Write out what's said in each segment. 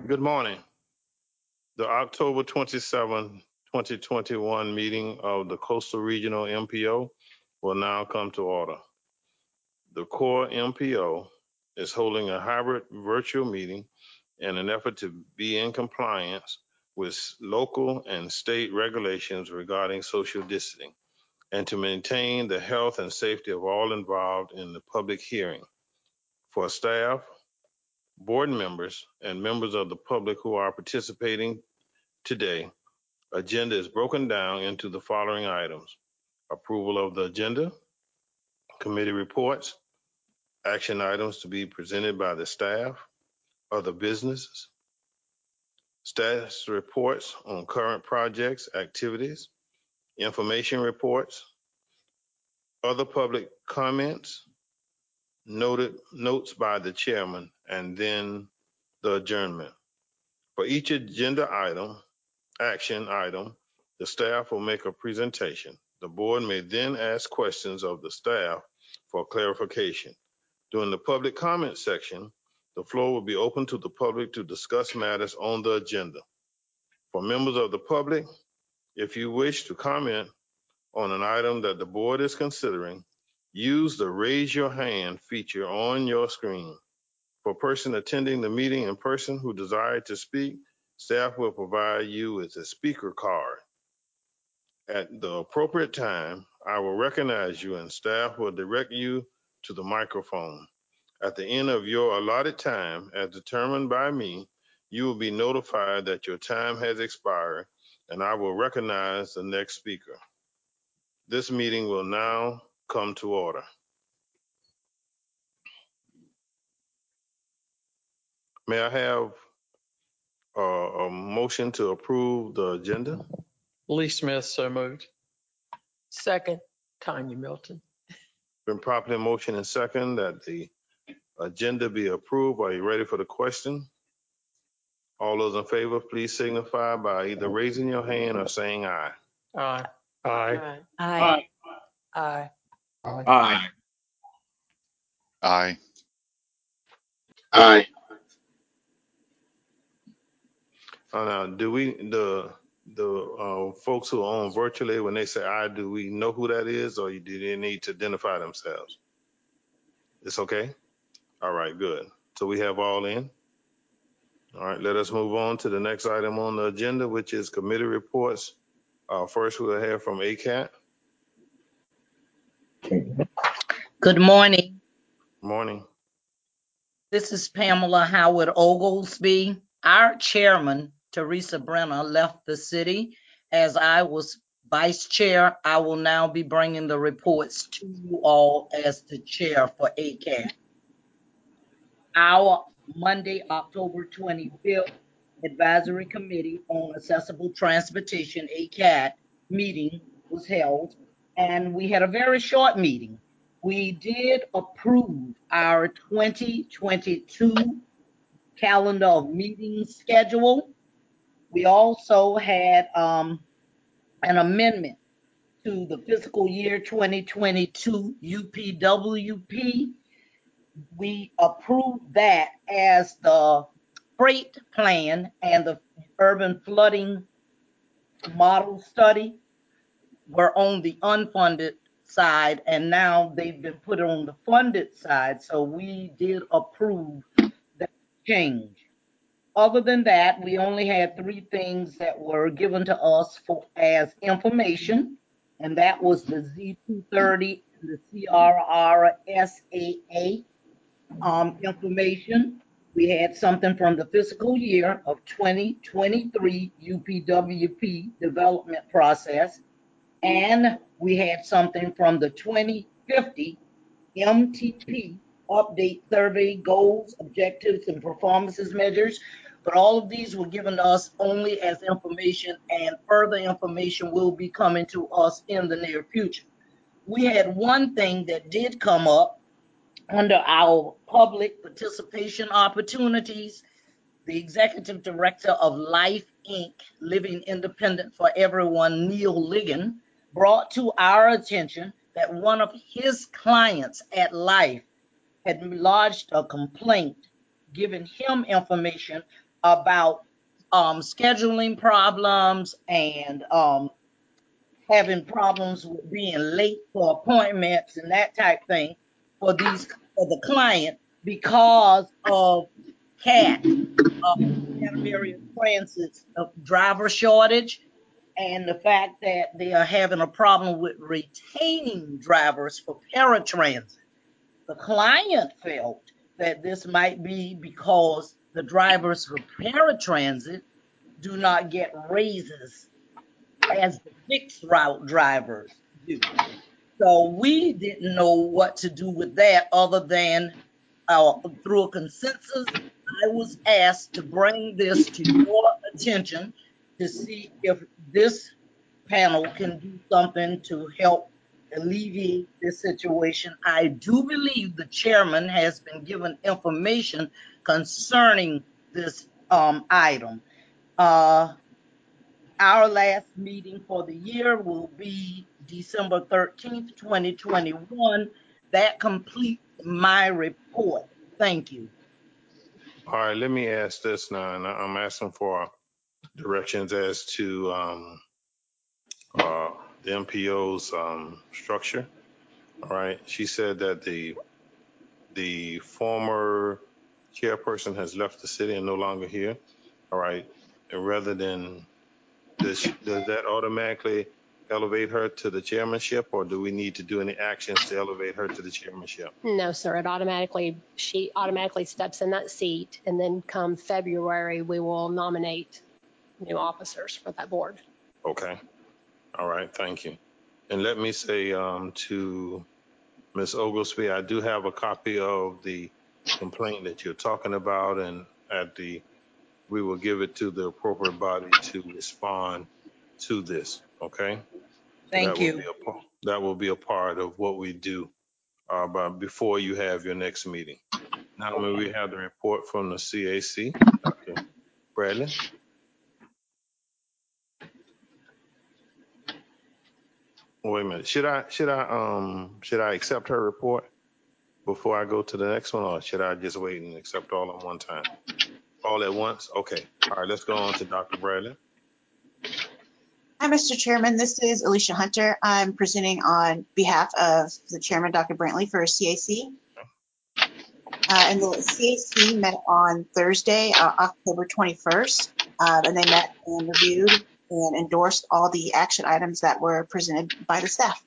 Good morning. The October 27, 2021 meeting of the Coastal Regional MPO will now come to order. The core MPO is holding a hybrid virtual meeting in an effort to be in compliance with local and state regulations regarding social distancing and to maintain the health and safety of all involved in the public hearing. For staff, board members, and members of the public who are participating today, agenda is broken down into the following items: approval of the agenda, committee reports, action items to be presented by the staff, other businesses, staff's reports on current projects, activities, information reports, other public comments, notes by the chairman, and then the adjournment. For each agenda item, action item, the staff will make a presentation. The board may then ask questions of the staff for clarification. During the public comment section, the floor will be open to the public to discuss matters on the agenda. For members of the public, if you wish to comment on an item that the board is considering, use the raise your hand feature on your screen. For a person attending the meeting in person who desire to speak, staff will provide you with a speaker card. At the appropriate time, I will recognize you and staff will direct you to the microphone. At the end of your allotted time, as determined by me, you will be notified that your time has expired and I will recognize the next speaker. This meeting will now come to order. May I have a motion to approve the agenda? Lee Smith, so moved. Second, Tanya Milton. Been properly motion and second that the agenda be approved. Are you ready for the question? All those in favor, please signify by either raising your hand or saying aye. Aye. Aye. Aye. Aye. Aye. Aye. Aye. Now, do we, the folks who are on virtually, when they say aye, do we know who that is or do they need to identify themselves? It's okay? All right, good. So we have all in. All right, let us move on to the next item on the agenda, which is committee reports. First, we'll hear from ACAT. Good morning. Morning. This is Pamela Howard Oglesby. Our chairman, Teresa Brenner, left the city. As I was vice chair, I will now be bringing the reports to you all as the chair for ACAT. Our Monday, October 25th Advisory Committee on Accessible Transportation, ACAT, meeting was held, and we had a very short meeting. We did approve our 2022 calendar of meetings schedule. We also had an amendment to the fiscal year 2022 UPWP. We approved that as the freight plan and the urban flooding model study were on the unfunded side, and now they've been put on the funded side. So we did approve that change. Other than that, we only had 3 things that were given to us as information, and that was the Z230 and the CRRSAA information. We had something from the fiscal year of 2023 UPWP development process, and we had something from the 2050 MTP update survey goals, objectives, and performances measures. But all of these were given to us only as information, and further information will be coming to us in the near future. We had one thing that did come up under our public participation opportunities. The executive director of Life Inc., Living Independent for Everyone, Neil Ligon, brought to our attention that one of his clients at Life had lodged a complaint giving him information about scheduling problems and having problems with being late for appointments and that type thing for the client because of CAT, Chatham Area Transit's driver shortage, and the fact that they are having a problem with retaining drivers for paratransit. The client felt that this might be because the drivers for paratransit do not get raises as the fixed route drivers do. So we didn't know what to do with that other than through a consensus. I was asked to bring this to your attention to see if this panel can do something to help alleviate this situation. I do believe the chairman has been given information concerning this item. Our last meeting for the year will be December 13th, 2021. That completes my report. Thank you. All right, let me ask this now, and I'm asking for directions as to the MPO's structure. All right, she said that the former chairperson has left the city and no longer here. All right, and rather than does that automatically elevate her to the chairmanship, or do we need to do any actions to elevate her to the chairmanship? No, sir. She automatically steps in that seat, and then come February, we will nominate new officers for that board. Okay. All right. Thank you. And let me say to Ms. Oglesby, I do have a copy of the complaint that you're talking about, and we will give it to the appropriate body to respond to this. Okay. Thank you. That will be a part of what we do before you have your next meeting. Now, when we have the report from the CAC, Dr. Bradley. Wait a minute. Should I accept her report before I go to the next one, or should I just wait and accept all at one time? All at once? Okay. All right. Let's go on to Dr. Bradley. Hi, Mr. Chairman. This is Alicia Hunter. I'm presenting on behalf of the Chairman, Dr. Brantley, for CAC. And the CAC met on Thursday, October 21st, and they met and reviewed and endorsed all the action items that were presented by the staff.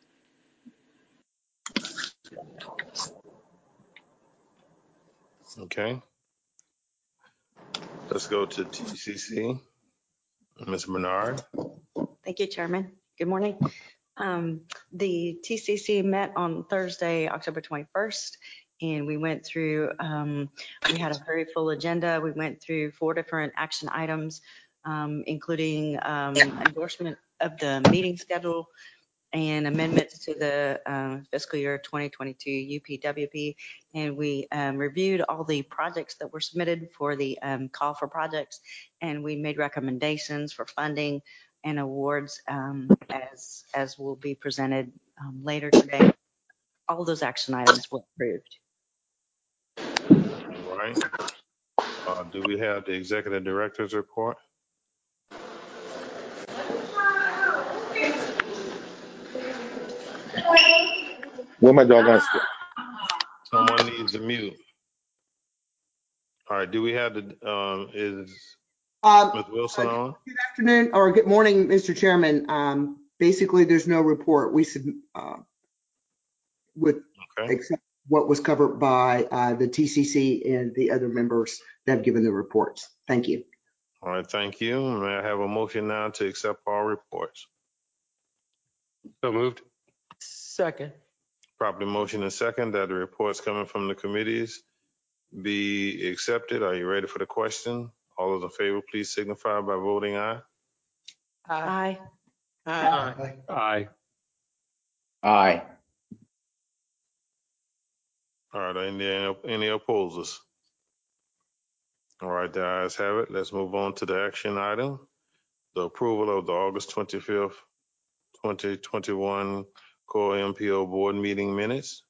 Okay. Let's go to TCC. Ms. Bernard. Thank you, Chairman. Good morning. The TCC met on Thursday, October 21st, and we went through, we had a very full agenda. We went through 4 different action items, including endorsement of the meeting schedule and amendments to the fiscal year 2022 UPWP. And we reviewed all the projects that were submitted for the call for projects, and we made recommendations for funding and awards as will be presented later today. All those action items were approved. All right. Do we have the executive director's report? Where my dog on? Someone needs to mute. All right. Do we have is Ms. Wilson on? Good afternoon or good morning, Mr. Chairman. Basically, there's no report. We except what was covered by the TCC and the other members that have given the reports. Thank you. All right. Thank you. May I have a motion now to accept all reports? So moved. Second. Properly motion and second that the reports coming from the committees be accepted. Are you ready for the question? All those in favor, please signify by voting aye. Aye. Aye. Aye. Aye. All right. Any opposers? All right. The ayes have it. Let's move on to the action item. The approval of the August 25th, 2021 core MPO board meeting minutes.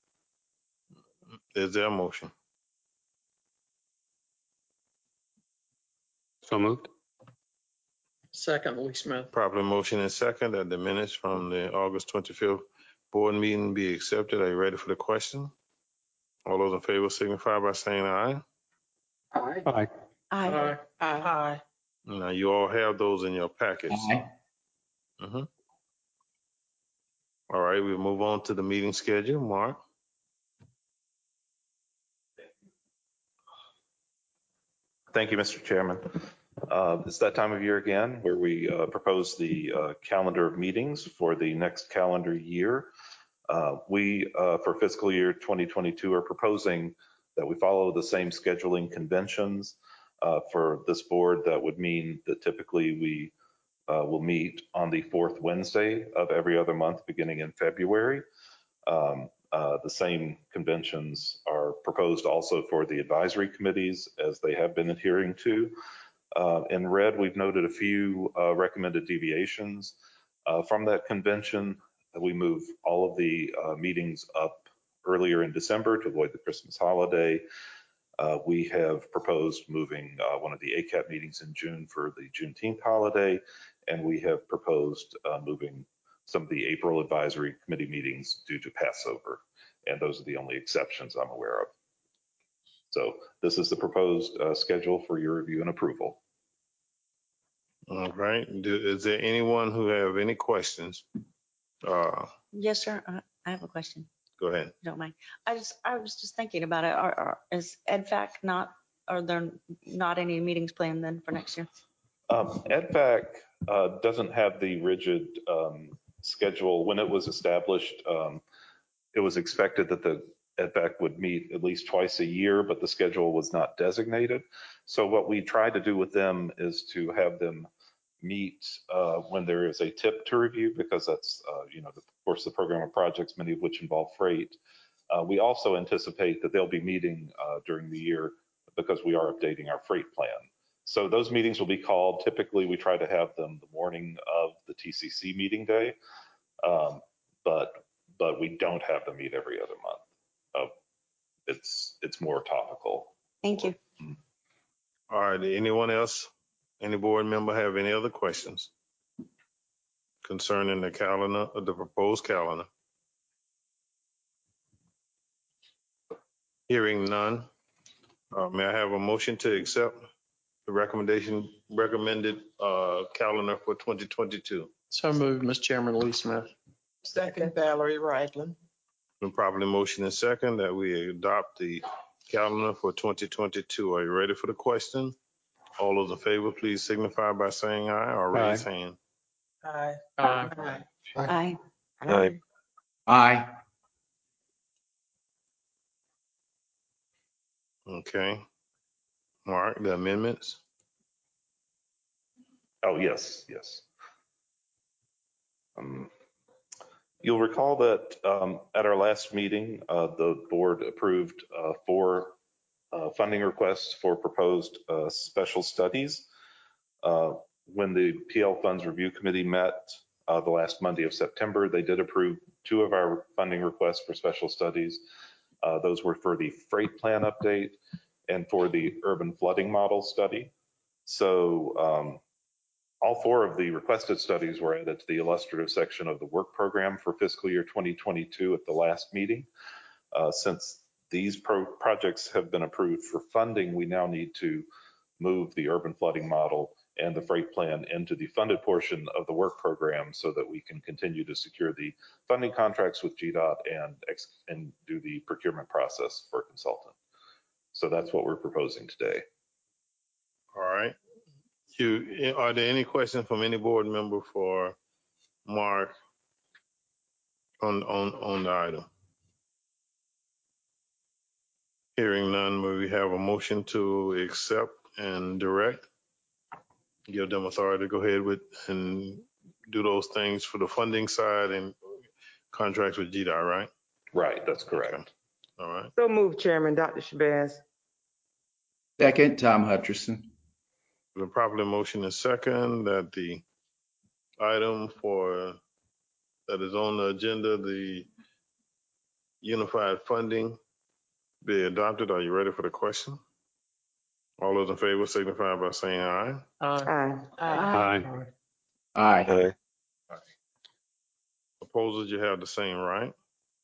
Is there a motion? So moved. Second, Lee Smith. Properly motion and second that the minutes from the August 25th board meeting be accepted. Are you ready for the question? All those in favor signify by saying aye. Aye. Aye. Aye. Aye. Now, you all have those in your packets. Aye. Mhm. All right, we'll move on to the meeting schedule. Mark? Thank you, Mr. Chairman. It's that time of year again where we propose the calendar of meetings for the next calendar year. We, for fiscal year 2022, are proposing that we follow the same scheduling conventions for this board. That would mean that typically we will meet on the fourth Wednesday of every other month beginning in February. The same conventions are proposed also for the advisory committees as they have been adhering to. In red, we've noted a few recommended deviations from that convention. We move all of the meetings up earlier in December to avoid the Christmas holiday. We have proposed moving one of the ACAP meetings in June for the Juneteenth holiday, and we have proposed moving some of the April advisory committee meetings due to Passover, and those are the only exceptions I'm aware of. So this is the proposed schedule for your review and approval. All right. Is there anyone who have any questions? Yes, sir. I have a question. Go ahead. If you don't mind. I was just thinking about it. Is EDFAC are there not any meetings planned then for next year? EDFAC doesn't have the rigid schedule. When it was established, it was expected that the EDFAC would meet at least twice a year, but the schedule was not designated. So what we tried to do with them is to have them meet when there is a tip to review, because that's, of course, the program of projects, many of which involve freight. We also anticipate that they'll be meeting during the year because we are updating our freight plan. So those meetings will be called. Typically, we try to have them the morning of the TCC meeting day, but we don't have them meet every other month. It's more topical. Thank you. All right. Anyone else? Any board member have any other questions concerning the calendar, the proposed calendar? Hearing none. May I have a motion to accept the recommended calendar for 2022? So moved, Mr. Chairman, Lee Smith. Second, Valerie Ragland. Been properly motion and second that we adopt the calendar for 2022. Are you ready for the question? All those in favor, please signify by saying aye or raise hand. Aye. Aye. Aye. Aye. Aye. Okay. Mark, the amendments? Oh, yes. You'll recall that at our last meeting, the board approved 4 funding requests for proposed special studies. When the PL Funds Review Committee met the last Monday of September, they did approve 2 of our funding requests for special studies. Those were for the freight plan update and for the urban flooding model study. So all 4 of the requested studies were added to the illustrative section of the work program for fiscal year 2022 at the last meeting. Since these projects have been approved for funding, we now need to move the urban flooding model and the freight plan into the funded portion of the work program so that we can continue to secure the funding contracts with GDOT and do the procurement process for a consultant. So that's what we're proposing today. All right. Are there any questions from any board member for Mark on the item? Hearing none, will we have a motion to accept and direct? Give them authority to go ahead with and do those things for the funding side and contracts with GDOT, right? Right, that's correct. Okay. All right. So moved, Chairman, Dr. Shabazz. Second, Tom Hutcherson. The properly motion is second that the item that is on the agenda, the unified funding, be adopted. Are you ready for the question? All those in favor signify by saying aye. Aye. Aye. Aye. Opposers, you have the same right.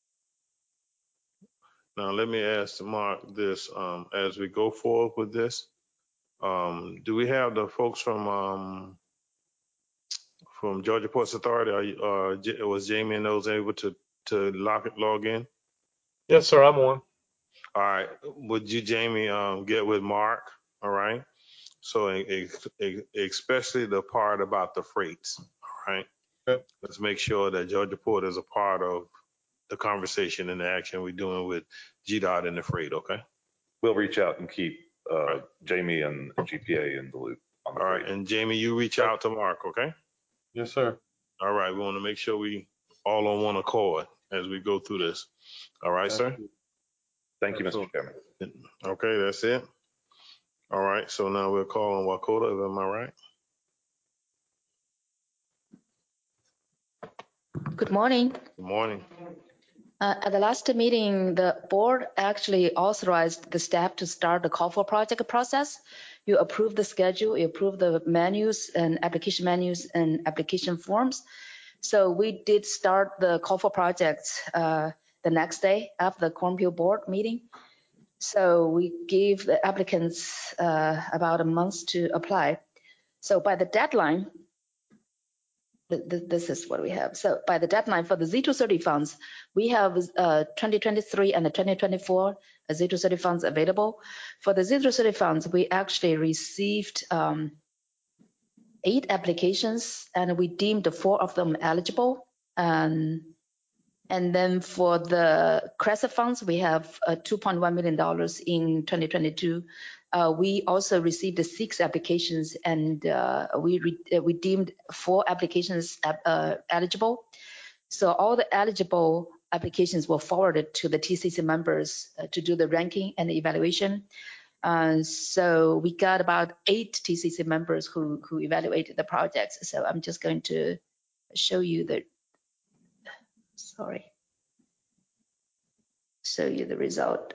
Now, let me ask Mark this, as we go forward with this, do we have the folks from Georgia Ports Authority? Was Jamie and those able to log in? Yes, sir, I'm on. All right. Would you, Jamie, get with Mark? All right. So especially the part about the freights. All right. Okay. Let's make sure that Georgia Port is a part of the conversation and the action we're doing with GDOT and the freight. Okay. We'll reach out and keep Right. Jamie and GPA in the loop on the All right. freight. And Jamie, you reach out to Mark. Okay. Yes, sir. All right. We want to make sure we all on one accord as we go through this. All right, sir. Thank you, Mr. Chairman. Okay. That's it. All right. So now we'll call on Wakota. Am I right? Good morning. Good morning. At the last meeting, the board actually authorized the staff to start the call for project process. You approved the schedule, you approved the menus and application forms. So we did start the call for projects the next day after the Cornfield board meeting. So we gave the applicants about a month to apply. So by the deadline, this is what we have. So by the deadline for the Z230 funds, we have 2023 and the 2024 Z230 funds available. For the Z230 funds, we actually received 8 applications and we deemed 4 of them eligible. And then for the CRESA funds, we have $2.1 million in 2022. We also received 6 applications and we deemed 4 applications eligible. So all the eligible applications were forwarded to the TCC members to do the ranking and the evaluation. So we got about 8 TCC members who evaluated the projects. So I'm just going to show you the show you the result.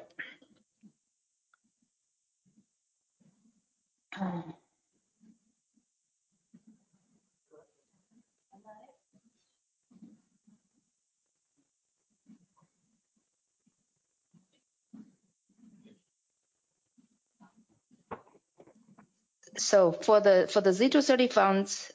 So for the Z230 funds,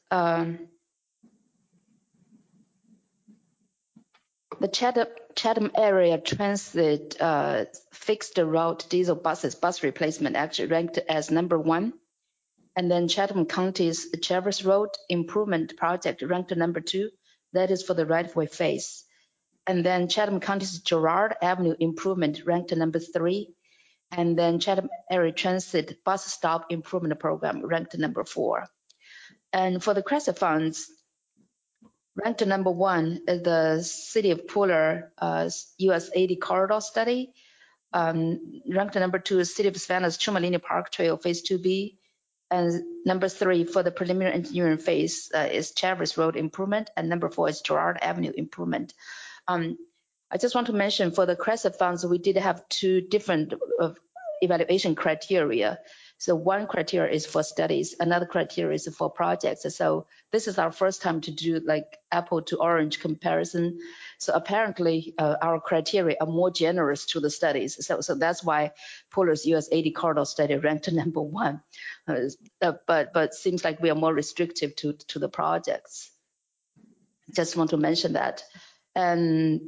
the Chatham area transit fixed route diesel bus replacement actually ranked as #1. And then Chatham County's Traverse Road Improvement Project ranked #2. That is for the right-of-way phase. And then Chatham County's Girard Avenue Improvement ranked #3. And then Chatham Area Transit Bus Stop Improvement Program ranked #4. And for the CRESA funds, ranked #1 is the City of Pooler US 80 Corridor Study. Ranked #2 is City of Savannah's Chumalini Park Trail Phase 2B. And #3 for the preliminary engineering phase is Traverse Road Improvement. And #4 is Girard Avenue Improvement. I just want to mention for the CRESA funds, we did have 2 different evaluation criteria. So one criteria is for studies, another criteria is for projects. So this is our first time to do like apple to orange comparison. So apparently our criteria are more generous to the studies. So that's why Pooler's US 80 corridor study ranked #1. But seems like we are more restrictive to the projects. Just want to mention that. And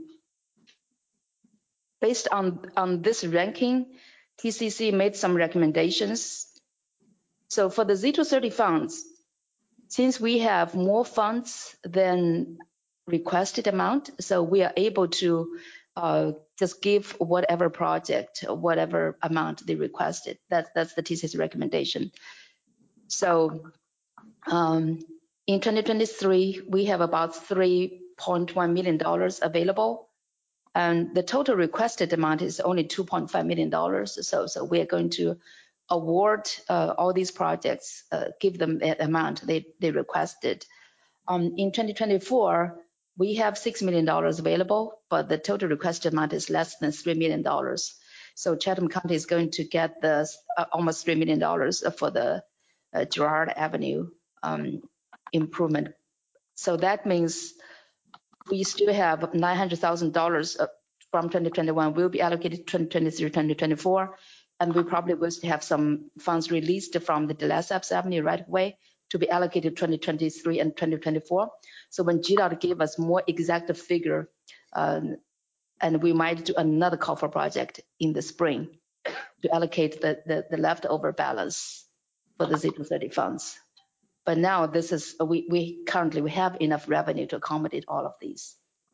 based on this ranking, TCC made some recommendations. So for the Z230 funds, since we have more funds than requested amount, so we are able to just give whatever project, whatever amount they requested. That's the TCC recommendation. So in 2023, we have about $3.1 million available. And the total requested amount is only $2.5 million. So we are going to award all these projects, give them the amount they requested. In 2024, we have $6 million available, but the total requested amount is less than $3 million. So Chatham County is going to get the almost $3 million for the Girard Avenue improvement. So that means we still have $900,000 from 2021 will be allocated to 2023, 2024, and we probably will have some funds released from the Lesseps Avenue right away to be allocated 2023 and 2024. So when GDOT gave us more exact figure, and we might do another call for project in the spring to allocate the leftover balance for the Z230 funds. But now this is, we currently have enough revenue to accommodate all of these.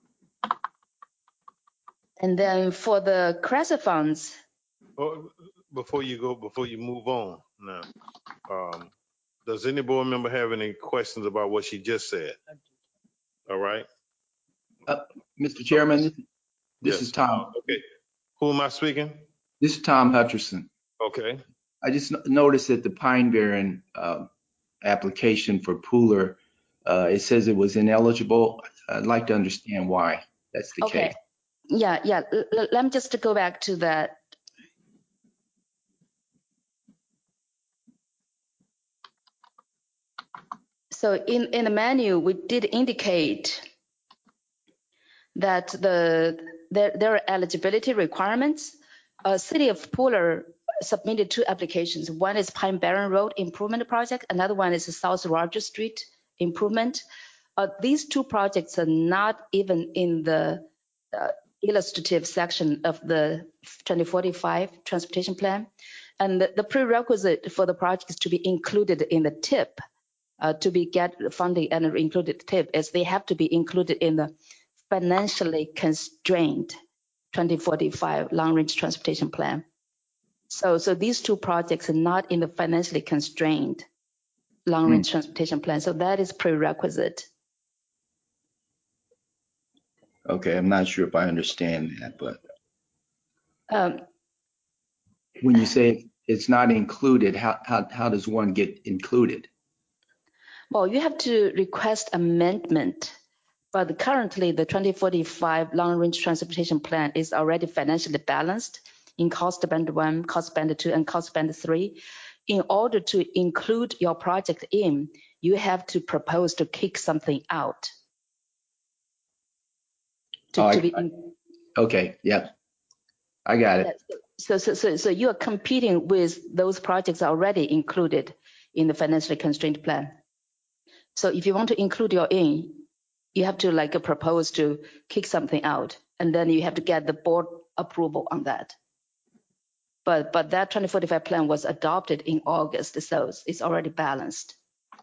And then for the CRESA funds. Before you move on now, does any board member have any questions about what she just said? All right. Mr. Chairman, this Yes. is Tom. Okay. Who am I speaking? This is Tom Hutcherson. Okay. I just noticed that the Pine Barren application for Pooler, it says it was ineligible. I'd like to understand why that's the case. Yeah. Let me just go back to that. So in the menu, we did indicate that there are eligibility requirements. City of Pooler submitted 2 applications. One is Pine Barren Road Improvement Project. Another one is the South Rogers Street Improvement. These 2 projects are not even in the illustrative section of the 2045 transportation plan. And the prerequisite for the project is to be included in the TIP, to be get funding and included TIP is they have to be included in the financially constrained 2045 long-range transportation plan. So these 2 projects are not in the financially constrained long-range transportation plan. So that is prerequisite. Okay, I'm not sure if I understand that, but when you say it's not included, how does one get included? Well, you have to request amendment, but currently the 2045 long-range transportation plan is already financially balanced in cost band 1, cost band 2, and cost band 3. In order to include your project in, you have to propose to kick something out. Okay, yep, I got it. So you are competing with those projects already included in the financially constrained plan. So if you want to include your in, you have to propose to kick something out, and then you have to get the board approval on that. But that 2045 plan was adopted in August, so it's already balanced.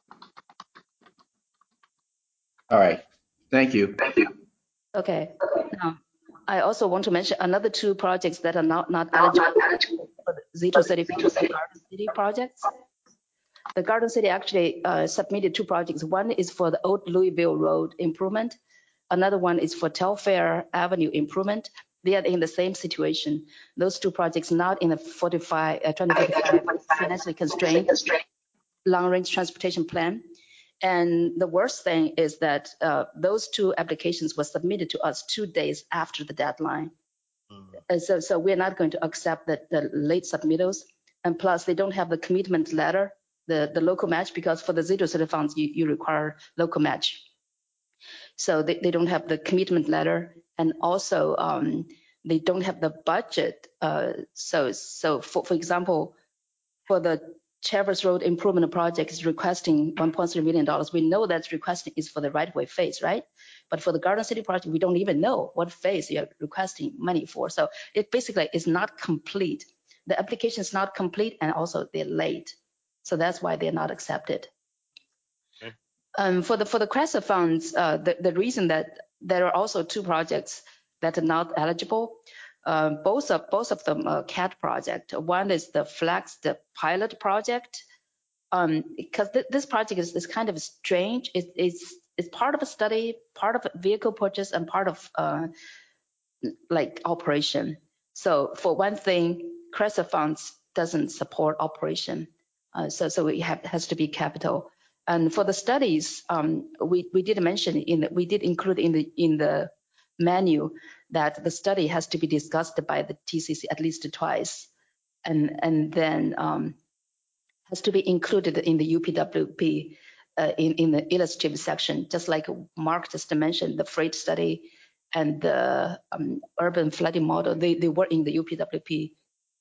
All right, thank you. Okay. Now, I also want to mention another 2 projects that are not eligible for the Z230 Garden City projects. The Garden City actually submitted 2 projects. One is for the Old Louisville Road improvement. Another one is for Telfair Avenue improvement. They are in the same situation. Those 2 projects not in the 2045 financially constrained long-range transportation plan. And the worst thing is that those 2 applications were submitted to us 2 days after the deadline. And so we're not going to accept the late submittals. And plus, they don't have the commitment letter, the local match, because for the Z230 funds, you require local match. So they don't have the commitment letter, and also they don't have the budget. So for example, for the Traverse Road Improvement Project is requesting $1.3 million. We know that requesting is for the right-of-way phase, right? But for the Garden City project, we don't even know what phase you're requesting money for. So it basically is not complete. The application is not complete, and also they're late. So that's why they're not accepted. Okay. For the CRESA funds, the reason that there are also 2 projects that are not eligible. Both of them are CAT project. One is the Flex, the pilot project, because this project is kind of strange. It's part of a study, part of a vehicle purchase, and part of operation. So for one thing, CRESA funds doesn't support operation, so it has to be capital. And for the studies, we did mention we did include in the menu that the study has to be discussed by the TCC at least twice, and then has to be included in the UPWP in the illustrative section, just like Mark just mentioned, the freight study and the urban flooding model, they were in the UPWP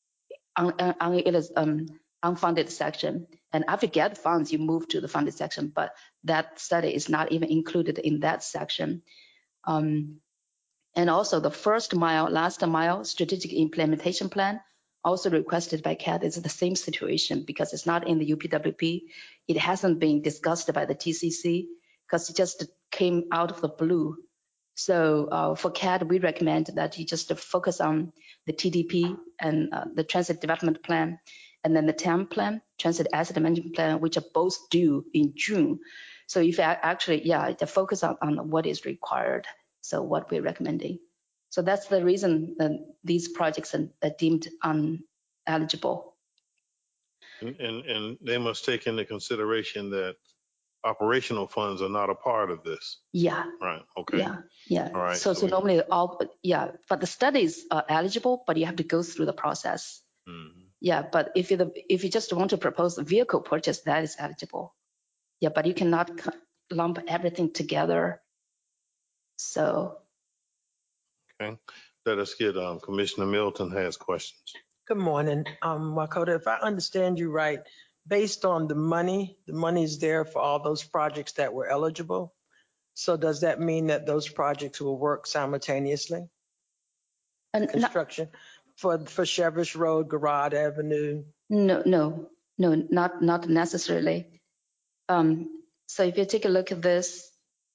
unfunded section. And after you get funds, you move to the funded section, but that study is not even included in that section. And also the first mile, last mile strategic implementation plan, also requested by CAT, is the same situation because it's not in the UPWP. It hasn't been discussed by the TCC because it just came out of the blue. So for CAT, we recommend that you just focus on the TDP and the Transit Development Plan, and then the TAM plan, Transit Asset Management Plan, which are both due in June. So if actually, the focus on what is required. So what we're recommending. So that's the reason that these projects are deemed ineligible. And they must take into consideration that operational funds are not a part of this. Yeah. Right. Okay. Yeah. All right. So normally but the studies are eligible, but you have to go through the process. Mm-hmm. Yeah, but if you just want to propose a vehicle purchase, that is eligible. Yeah, but you cannot lump everything together. So. Okay. Let us get Commissioner Milton has questions. Good morning, Wakota. If I understand you right, based on the money is there for all those projects that were eligible. So does that mean that those projects will work simultaneously? And construction for Chevrolet Road, Garrard Avenue? No, not necessarily. So if you take a look at this,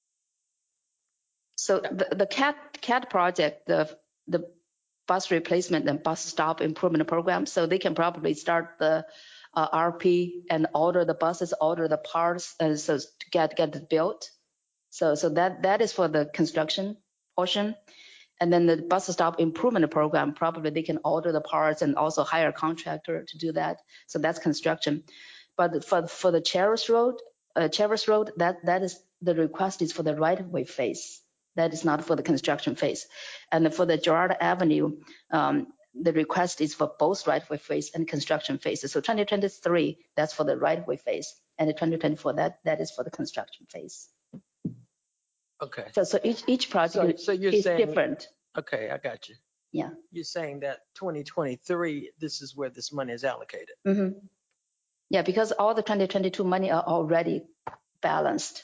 so the CAT project, the bus replacement and bus stop improvement program, so they can probably start the RP and order the buses, order the parts, and so to get it built. So that is for the construction portion. And then the bus stop improvement program, probably they can order the parts and also hire a contractor to do that. So that's construction. But for the Charis Road, that is the request is for the right-of-way phase. That is not for the construction phase. And for the Girard Avenue, the request is for both right-of-way phase and construction phases. So 2023, that's for the right-of-way phase, and the 2024, that is for the construction phase. Okay. So each project so you're is saying, different. Okay, I got you. Yeah. You're saying that 2023, this is where this money is allocated. Mm-hmm. Yeah, because all the 2022 money are already balanced.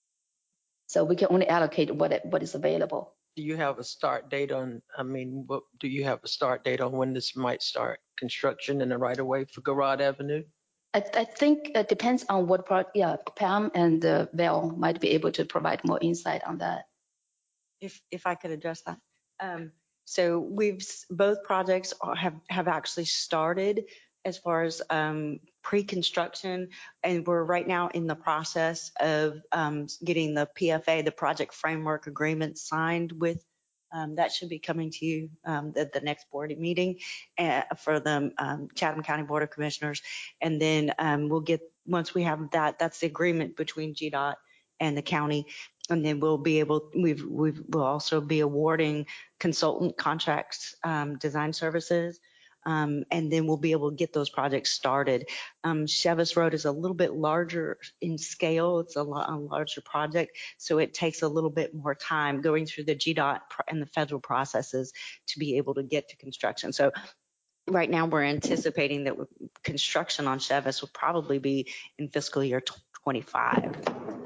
So we can only allocate what is available. Do you have a start date on, do you have a start date on when this might start construction in the right of way for Garrard Avenue? I think it depends on what part. Yeah, Pam and Val might be able to provide more insight on that. If I could address that. So both projects have actually started as far as pre-construction, and we're right now in the process of getting the PFA, the project framework agreement, signed with. That should be coming to you at the next board meeting for the Chatham County Board of Commissioners. And then we'll get, once we have that, that's the agreement between GDOT and the county. And then we'll be able, we'll also be awarding consultant contracts, design services. And then we'll be able to get those projects started. Chevis Road is a little bit larger in scale. It's a larger project. So it takes a little bit more time going through the GDOT and the federal processes to be able to get to construction. So right now we're anticipating that construction on Chevis will probably be in fiscal year 25.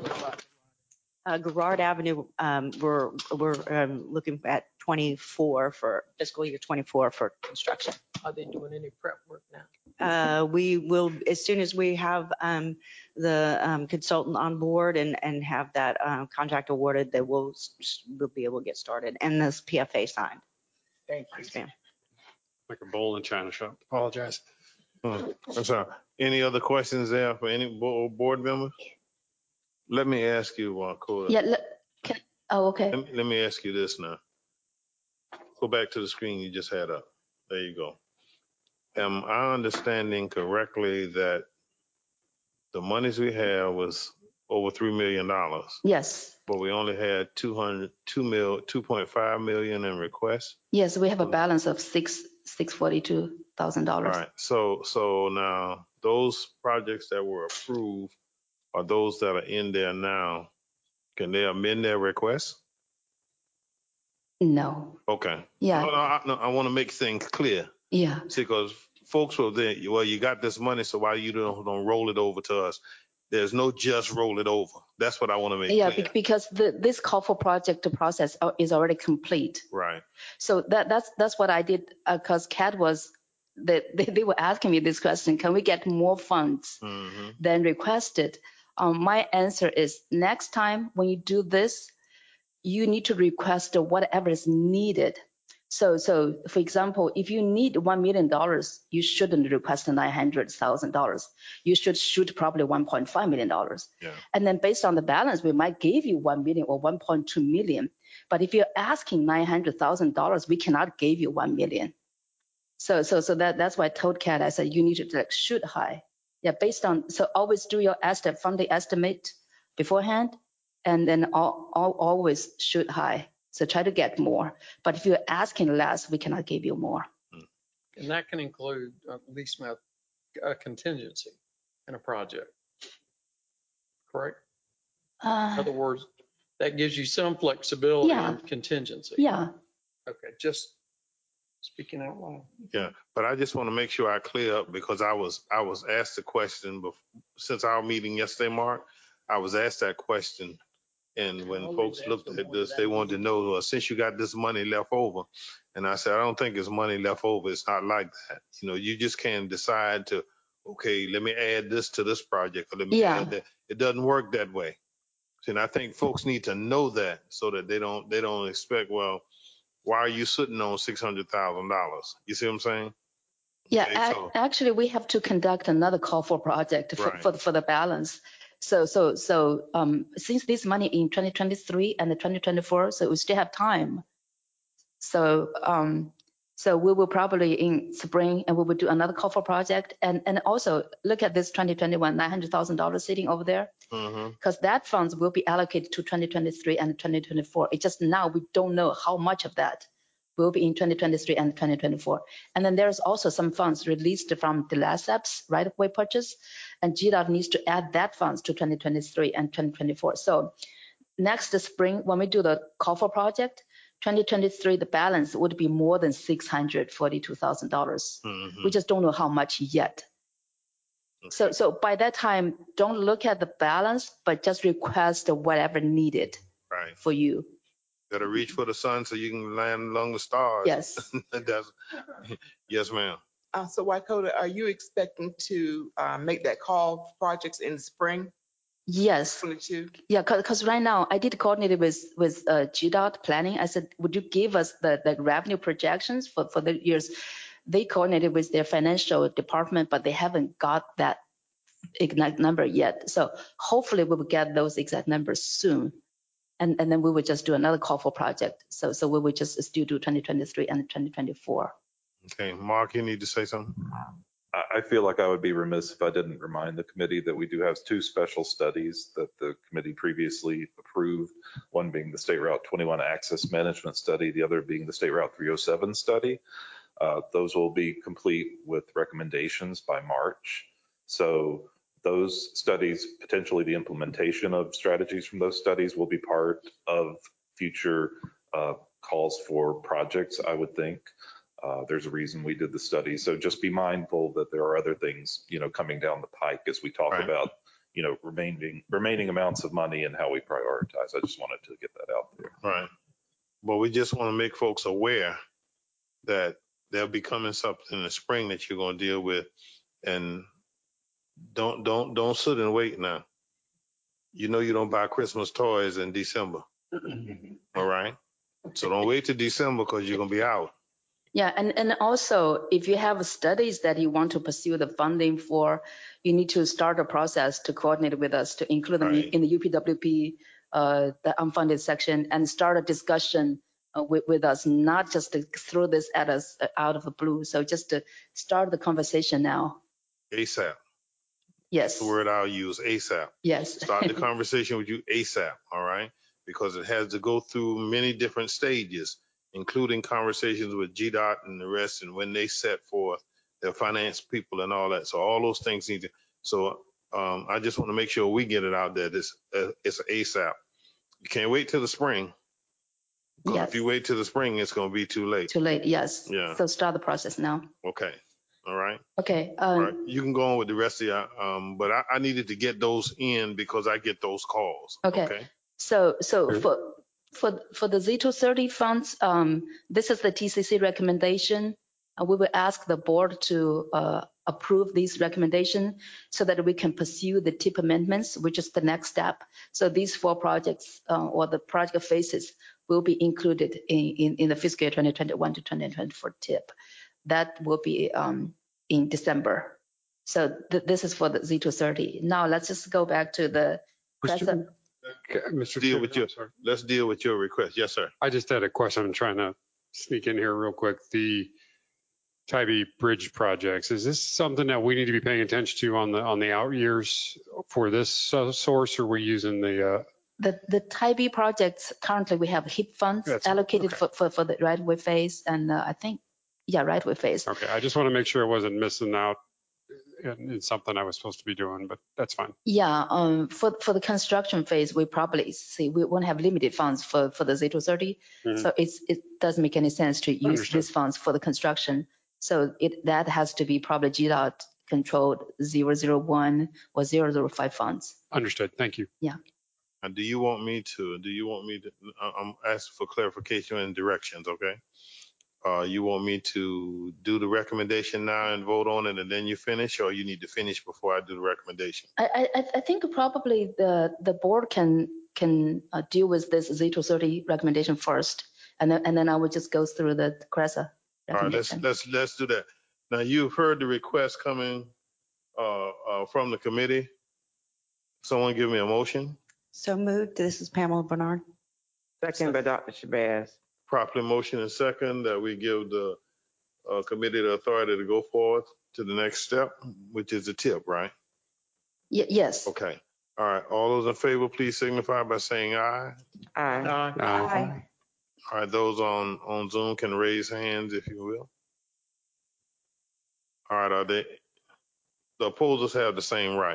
Garrard Avenue, we're looking at 24 for fiscal year 24 for construction. Are they doing any prep work now? We will, as soon as we have the consultant on board and have that contract awarded, that we'll be able to get started and this PFA signed. Thank you. Yes, ma'am. Like a bowl in China shop. Apologize. I'm sorry. Any other questions there for any board members? Let me ask you, Wakota. Yeah. Okay. Let me ask you this now. Go back to the screen you just had up. There you go. Am I understanding correctly that the monies we have was over $3 million, Yes. but we only had 2.5 million in requests. Yes, we have a balance of $642,000. Right. So now those projects that were approved are those that are in there now. Can they amend their requests? No. Okay. Yeah. No, I want to make things clear. Yeah. See, because folks will then, well, you got this money, so why you don't roll it over to us? There's no just roll it over. That's what I want to make clear. Because this call for project process is already complete. Right. So that's what I did, because CAT was, they were asking me this question, can we get more funds than requested? My answer is, next time when you do this, you need to request whatever is needed. So for example, if you need $1 million, you shouldn't request $900,000. You should shoot probably $1.5 million. Yeah. And then based on the balance, we might give you 1 million or 1.2 million. But if you're asking $900,000, we cannot give you 1 million. So that's why I told Kat, I said, you need to shoot high. Yeah, based on, so always do your funding estimate beforehand, and then always shoot high. So try to get more. But if you're asking less, we cannot give you more. And that can include at least a contingency in a project, correct? In other words, that gives you some flexibility in contingency. Yeah. Okay, just speaking out loud. Yeah, but I just want to make sure I clear up, because I was asked the question since our meeting yesterday, Mark. I was asked that question, and when folks looked at this, they wanted to know, well, since you got this money left over, and I said, I don't think it's money left over. It's not like that. You know, you just can't decide to, okay, let me add this to this project, or let me add that. It doesn't work that way. And I think folks need to know that, so that they don't expect, well, why are you sitting on $600,000? You see what I'm saying? Yeah, Okay, so, actually, we have to conduct another call for project for the balance. So since this money in 2023 and 2024, so we still have time. So we will probably in spring, and we will do another call for project, and also look at this 2021 $900,000 sitting over there, because that funds will be allocated to 2023 and 2024. It's just now we don't know how much of that will be in 2023 and 2024. And then there's also some funds released from the last apps right-of-way purchase, and GDOT needs to add that funds to 2023 and 2024. So next spring, when we do the call for project, 2023, the balance would be more than $642,000. We just don't know how much yet. Okay. So by that time, don't look at the balance, but just request whatever needed for you. Gotta reach for the sun so you can land among the stars. Yes. Yes, ma'am. So Waikota, are you expecting to make that call for projects in the spring? Yes. 22? Yeah, because right now I did coordinate with GDOT planning. I said, would you give us the revenue projections for the years? They coordinated with their financial department, but they haven't got that exact number yet. So hopefully we will get those exact numbers soon. And then we would just do another call for project. So we would just still do 2023 and 2024. Okay, Mark, you need to say something? I feel like I would be remiss if I didn't remind the committee that we do have two special studies that the committee previously approved, one being the State Route 21 Access Management Study, the other being the State Route 307 study. Those will be complete with recommendations by March. So those studies, potentially the implementation of strategies from those studies, will be part of future calls for projects, I would think. There's a reason we did the study. So just be mindful that there are other things, coming down the pike as we talk about, remaining amounts of money and how we prioritize. I just wanted to get that out there. Right. But we just want to make folks aware that there'll be coming something in the spring that you're going to deal with, and don't sit and wait now. You don't buy Christmas toys in December. All right. So don't wait till December, because you're going to be out. Yeah, and also if you have studies that you want to pursue the funding for, you need to start a process to coordinate with us to include them in the UPWP, the unfunded section, and start a discussion with us, not just to throw this at us out of the blue. So just to start the conversation now. ASAP. That's Yes. the word I'll use, ASAP. Yes. Start the conversation with you ASAP, all right? Because it has to go through many different stages, including conversations with GDOT and the rest, and when they set forth their finance people and all that. So all those things need to, so I just want to make sure we get it out there. It's ASAP. You can't wait till the spring. Because Yes. if you wait till the spring, it's going to be too late. Too late. Yes. Yeah. So start the process now. Okay. All right. Okay. All right. You can go on with the rest of your, but I needed to get those in because I get those calls. Okay. So for the Z230 funds, this is the TCC recommendation. We will ask the board to approve these recommendations so that we can pursue the TIP amendments, which is the next step. So these 4 projects or the project phases will be included in the fiscal year 2021 to 2024 TIP. That will be in December. So this is for the Z230. Now let's just go back to the present. Let's deal with your request. Yes, sir. I just had a question. I'm trying to sneak in here real quick. The Tybee Bridge projects, is this something that we need to be paying attention to on the out years for this source, or are we using the Tybee projects? Currently we have HIP funds allocated for the right-of-way phase, and I think right-of-way phase. Okay, I just want to make sure I wasn't missing out in something I was supposed to be doing, but that's fine. Yeah, for the construction phase, we probably we won't have limited funds for the Z230. So it doesn't make any sense to use these funds for the construction. So that has to be probably GDOT controlled 001 or 005 funds. Understood. Thank you. Yeah. And do you want me to, I'm asking for clarification and directions, okay? You want me to do the recommendation now and vote on it and then you finish, or you need to finish before I do the recommendation? I think probably the board can deal with this Z230 recommendation first, and then I would just go through the CRESA recommendation. All right, let's do that. Now you've heard the request coming from the committee. Someone give me a motion. So moved. This is Pamela Bernard. Second by Dr. Shabazz. Properly motion and second that we give the committee the authority to go forward to the next step, which is the TIP, right? Yes. Okay. All right. All those in favor, please signify by saying aye. Aye. Aye. All right. Those on Zoom can raise hands if you will. All right. The opposers have the same right?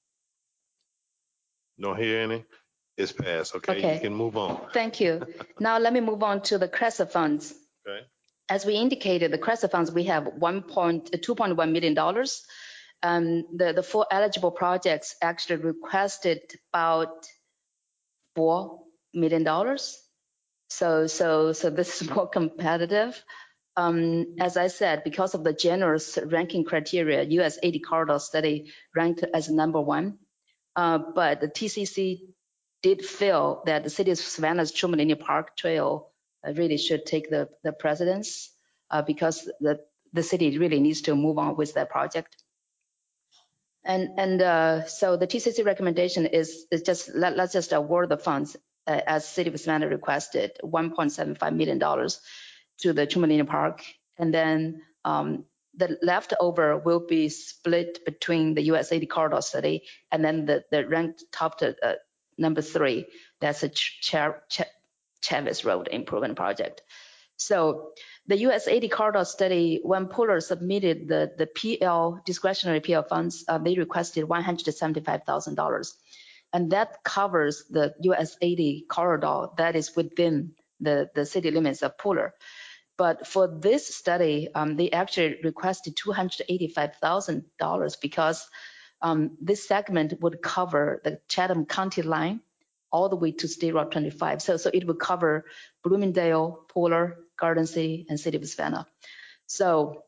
Don't hear any? It's passed. Okay. You can move on. Thank you. Now let me move on to the CRESA funds. Okay. As we indicated, the CRESA funds, we have $2.1 million. The 4 eligible projects actually requested about $4 million. So this is more competitive. As I said, because of the generous ranking criteria, US 80 corridor study ranked as number 1. But the TCC did feel that the city of Savannah's Truman Linear Park Trail really should take the precedence because the city really needs to move on with that project. And so the TCC recommendation is just let's just award the funds as City of Savannah requested, $1.75 million to the Truman Linear Park, and then the leftover will be split between the US 80 corridor study and then the ranked top to number 3. That's a Chavez Road improvement project. So the US 80 corridor study, when Pooler submitted the PL discretionary PL funds, they requested $175,000, and that covers the US 80 corridor that is within the city limits of Pooler. But for this study, they actually requested $285,000 because this segment would cover the Chatham County line all the way to State Route 25. So it would cover Bloomingdale, Pooler, Garden City, and City of Savannah. So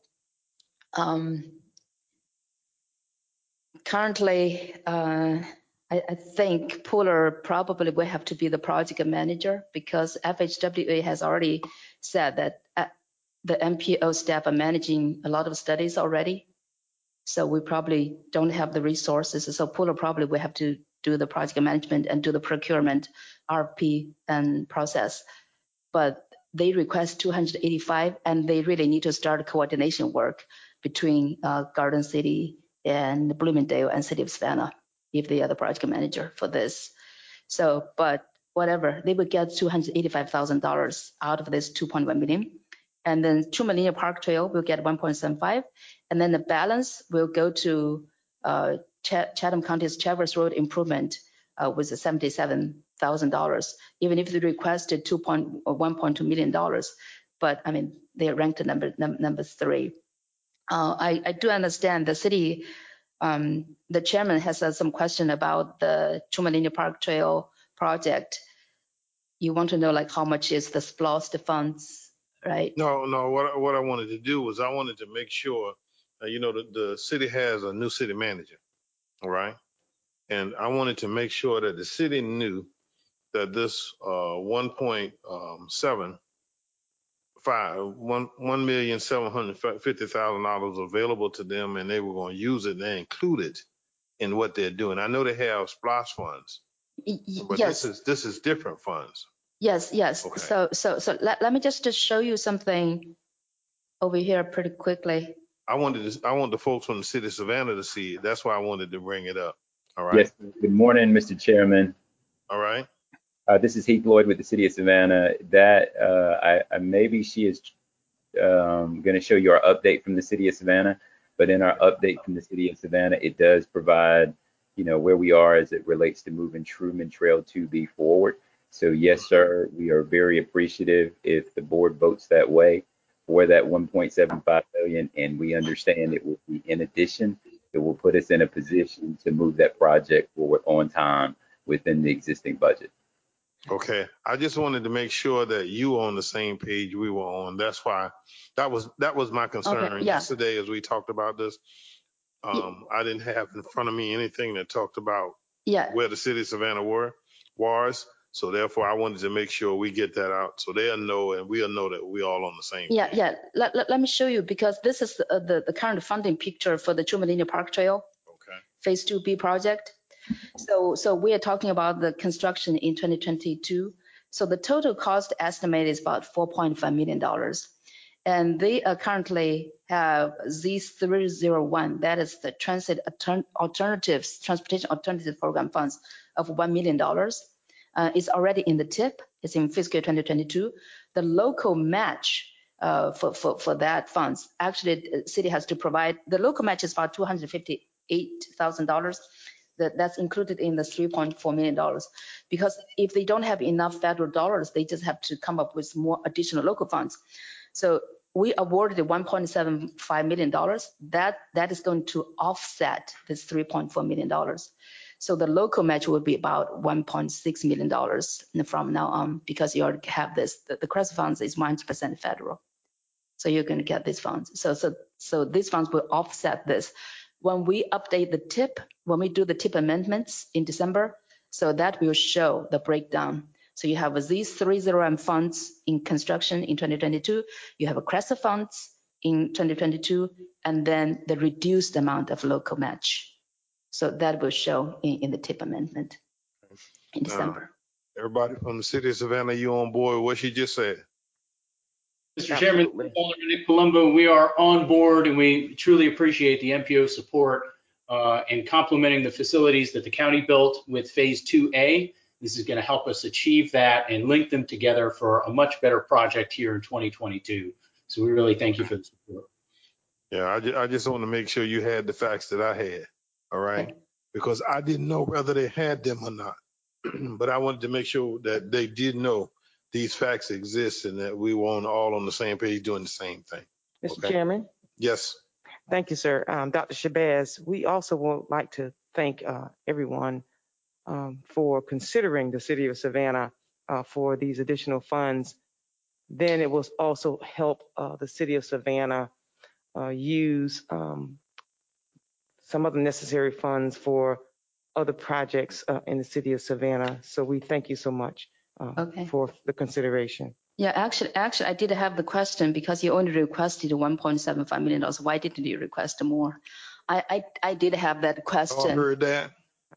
currently, I think Pooler probably will have to be the project manager because FHWA has already said that the MPO staff are managing a lot of studies already. So we probably don't have the resources. So Pooler probably will have to do the project management and do the procurement, RFP and process. But they request 285 and they really need to start coordination work between Garden City and Bloomingdale and City of Savannah, if they are the project manager for this. So, but whatever, they would get $285,000 out of this 2.1 million. And then 2 Millennium Park Trail will get 1.75. And then the balance will go to Chatham County's Traverse Road improvement with $77,000, even if they requested $1.2 million. But I mean, they ranked number 3. I do understand the city, the chairman has some question about the 2 Millennium Park Trail project. You want to know like how much is the SPLOST funds, right? No. What I wanted to do was I wanted to make sure, the city has a new city manager, all right? And I wanted to make sure that the city knew that this $1,750,000 available to them, and they were going to use it. They include it in what they're doing. I know they have SPLOST funds, but Yes. this is different funds. Yes. Okay. So let me just show you something over here pretty quickly. I want the folks from the city of Savannah to see it. That's why I wanted to bring it up. All right. Yes. Good morning, Mr. Chairman. All right. This is Heath Lloyd with the city of Savannah. Maybe she is going to show you our update from the city of Savannah, but in our update from the city of Savannah, it does provide, where we are as it relates to moving Truman Trail 2B forward. So yes, sir, we are very appreciative if the board votes that way for that 1.75 million, and we understand it will be in addition. It will put us in a position to move that project forward on time within the existing budget. Okay. I just wanted to make sure that you were on the same page we were on. That's why that was my concern yesterday as we talked about this. I didn't have in front of me anything that talked about where the city of Savannah was. So therefore, I wanted to make sure we get that out so they'll know and we'll know that we're all on the same page. Yeah. Let me show you, because this is the current funding picture for the 2 Millennium Park Trail. Okay. Phase 2B project. So we are talking about the construction in 2022. So the total cost estimate is about $4.5 million. And they currently have Z301, that is the Transportation Alternative Program funds of $1 million. It's already in the TIP. It's in fiscal 2022. The local match for that funds, actually, the city has to provide, the local match is about $258,000. That's included in the $3.4 million. Because if they don't have enough federal dollars, they just have to come up with more additional local funds. So we awarded $1.75 million. That is going to offset this $3.4 million. So the local match will be about $1.6 million from now on, because you already have this. The CREST funds is 100% federal. So you're going to get these funds. So these funds will offset this. When we update the TIP, when we do the TIP amendments in December, so that will show the breakdown. So you have these 301 funds in construction in 2022, you have a CREST funds in 2022, and then the reduced amount of local match. So that will show in the TIP amendment in December. Everybody from the city of Savannah, you on board with what she just said? Mr. Chairman, Alderman Nick Palumbo, we are on board, and we truly appreciate the MPO support in complementing the facilities that the county built with Phase 2A. This is going to help us achieve that and link them together for a much better project here in 2022. So we really thank you for the support. Yeah, I just want to make sure you had the facts that I had, all right? Because I didn't know whether they had them or not. But I wanted to make sure that they did know these facts exist and that we were all on the same page doing the same thing. Mr. Chairman? Yes. Thank you, sir. Dr. Shabazz, we also would like to thank everyone for considering the city of Savannah for these additional funds. Then it will also help the city of Savannah use some of the necessary funds for other projects in the city of Savannah. So we thank you so much for the consideration. Yeah, actually, I did have the question, because you only requested $1.75 million. Why didn't you request more? I did have that question. I heard that.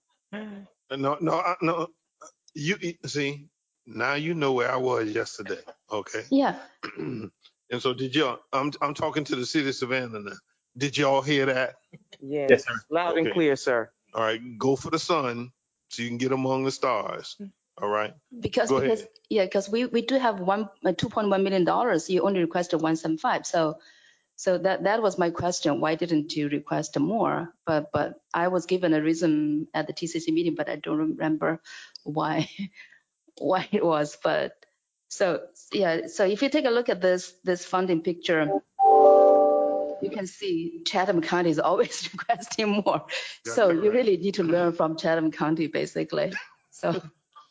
No. You see, now you know where I was yesterday. Okay. Yeah. And so I'm talking to the city of Savannah now. Did y'all hear that? Yes, Yes, sir. loud and Okay. clear, sir. All right, go for the sun so you can get among the stars. All right. Because Go ahead. because we do have $2.1 million. You only requested 175. So that was my question. Why didn't you request more? But I was given a reason at the TCC meeting, but I don't remember why why it was. But so yeah. So if you take a look at this funding picture, you can see Chatham County is always requesting more. So you really need to learn from Chatham County, basically. So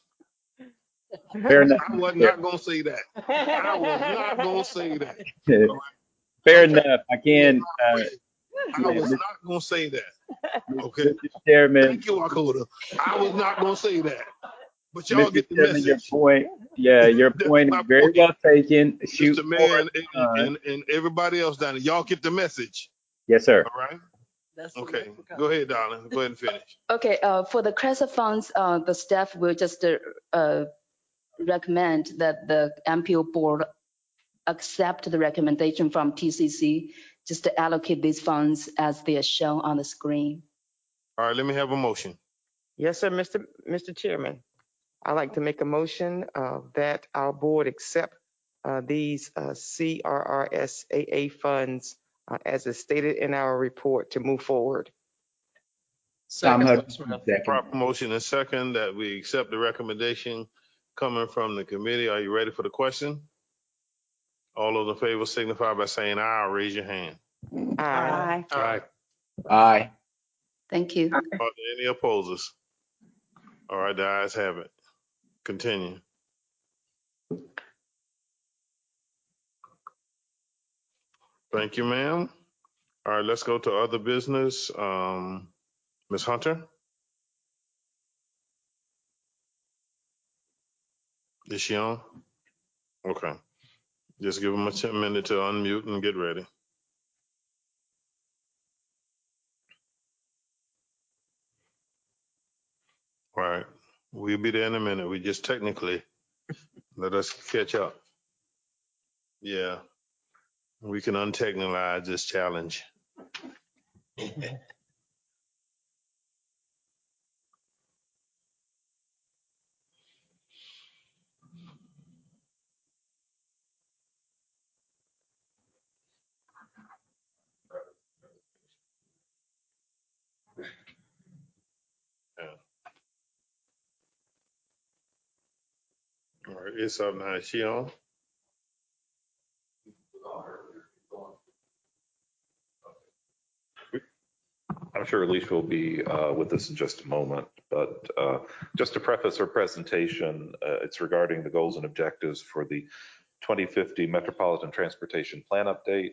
Fair enough. I was not gonna say that. I was not gonna say that. All right. Fair Okay. enough. I can. I was not gonna say that. Okay. Mr. Chairman. Thank you, Wakoda. I was not gonna say that. But y'all Mr. get the Chairman, your message. point. Yeah, your That's point is my very point. well taken. Shoot Mr. for Mayor the sun. and everybody else down there, y'all get the message. Yes, sir. All right. Okay. Go ahead, darling. Go ahead and finish. okay, for the CRESA funds, the staff will just recommend that the MPO board accept the recommendation from TCC just to allocate these funds as they are shown on the screen. All right. Let me have a motion. Yes, sir, Mr. Chairman. I'd like to make a motion that our board accept these CRRSAA funds as is stated in our report to move forward. Tom Second, Hudson, Smith. second. Proper motion and second that we accept the recommendation coming from the committee. Are you ready for the question? All those in favor signify by saying aye or raise your hand. Aye. Aye. Aye. Thank you. Are there any opposers? All right, the ayes have it. Continue. Thank you, ma'am. All right, let's go to other business. Ms. Hunter? Is she on? Okay. Just give them a 10-minute to unmute and get ready. All right. We'll be there in a minute. We just technically let us catch up. Yeah. We can untechnologize this challenge. Yeah. All right, it's up now. Is she on? I'm sure Alicia will be with us in just a moment, but just to preface her presentation, it's regarding the goals and objectives for the 2050 Metropolitan Transportation Plan update.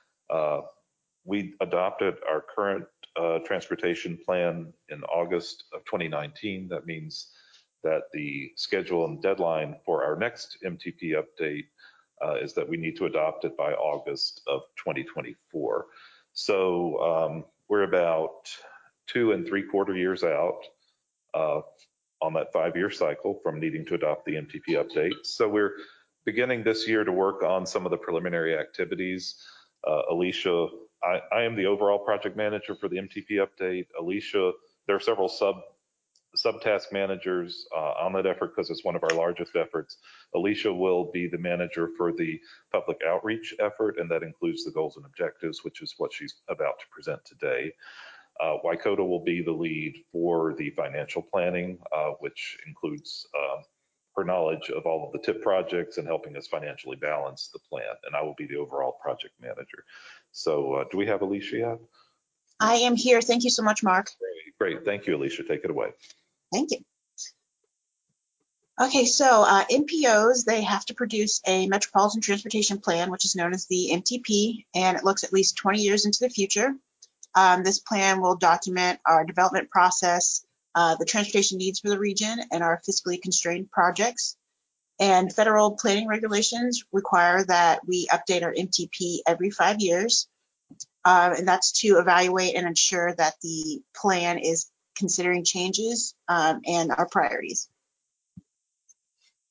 We adopted our current transportation plan in August of 2019. That means that the schedule and deadline for our next MTP update is that we need to adopt it by August of 2024. So we're about 2 3/4 years out on that 5-year cycle from needing to adopt the MTP update. So we're beginning this year to work on some of the preliminary activities. Alicia, I am the overall project manager for the MTP update. Alicia, there are several subtask managers on that effort because it's one of our largest efforts. Alicia will be the manager for the public outreach effort, and that includes the goals and objectives, which is what she's about to present today. Waikoda will be the lead for the financial planning, which includes her knowledge of all of the TIP projects and helping us financially balance the plan. And I will be the overall project manager. So do we have Alicia yet? I am here. Thank you so much, Mark. Great. Thank you, Alicia. Take it away. Thank you. Okay, so MPOs, they have to produce a Metropolitan Transportation Plan, which is known as the MTP, and it looks at least 20 years into the future. This plan will document our development process, the transportation needs for the region, and our fiscally constrained projects. And federal planning regulations require that we update our MTP every 5 years. And that's to evaluate and ensure that the plan is considering changes and our priorities.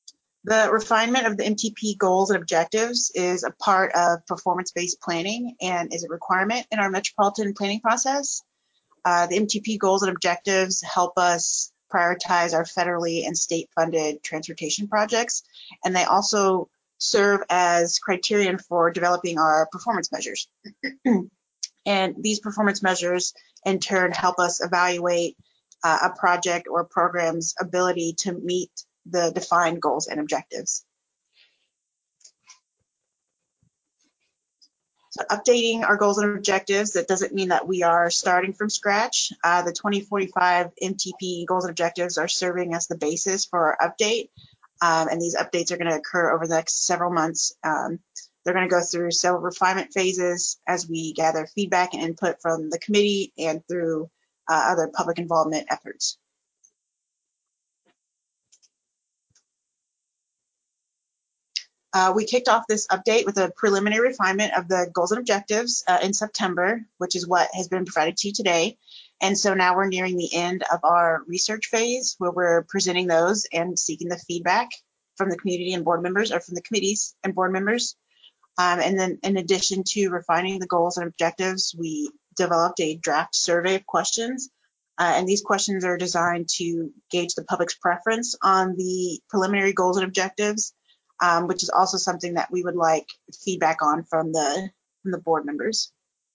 The refinement of the MTP goals and objectives is a part of performance-based planning and is a requirement in our metropolitan planning process. The MTP goals and objectives help us prioritize our federally and state-funded transportation projects, and they also serve as criterion for developing our performance measures. And these performance measures, in turn, help us evaluate a project or program's ability to meet the defined goals and objectives. So updating our goals and objectives, that doesn't mean that we are starting from scratch. The 2045 MTP goals and objectives are serving as the basis for our update. And these updates are going to occur over the next several months. They're going to go through several refinement phases as we gather feedback and input from the committee and through other public involvement efforts. We kicked off this update with a preliminary refinement of the goals and objectives in September, which is what has been provided to you today. And so now we're nearing the end of our research phase where we're presenting those and seeking the feedback from the community and board members, or from the committees and board members. And then in addition to refining the goals and objectives, we developed a draft survey of questions. And these questions are designed to gauge the public's preference on the preliminary goals and objectives, which is also something that we would like feedback on from the board members.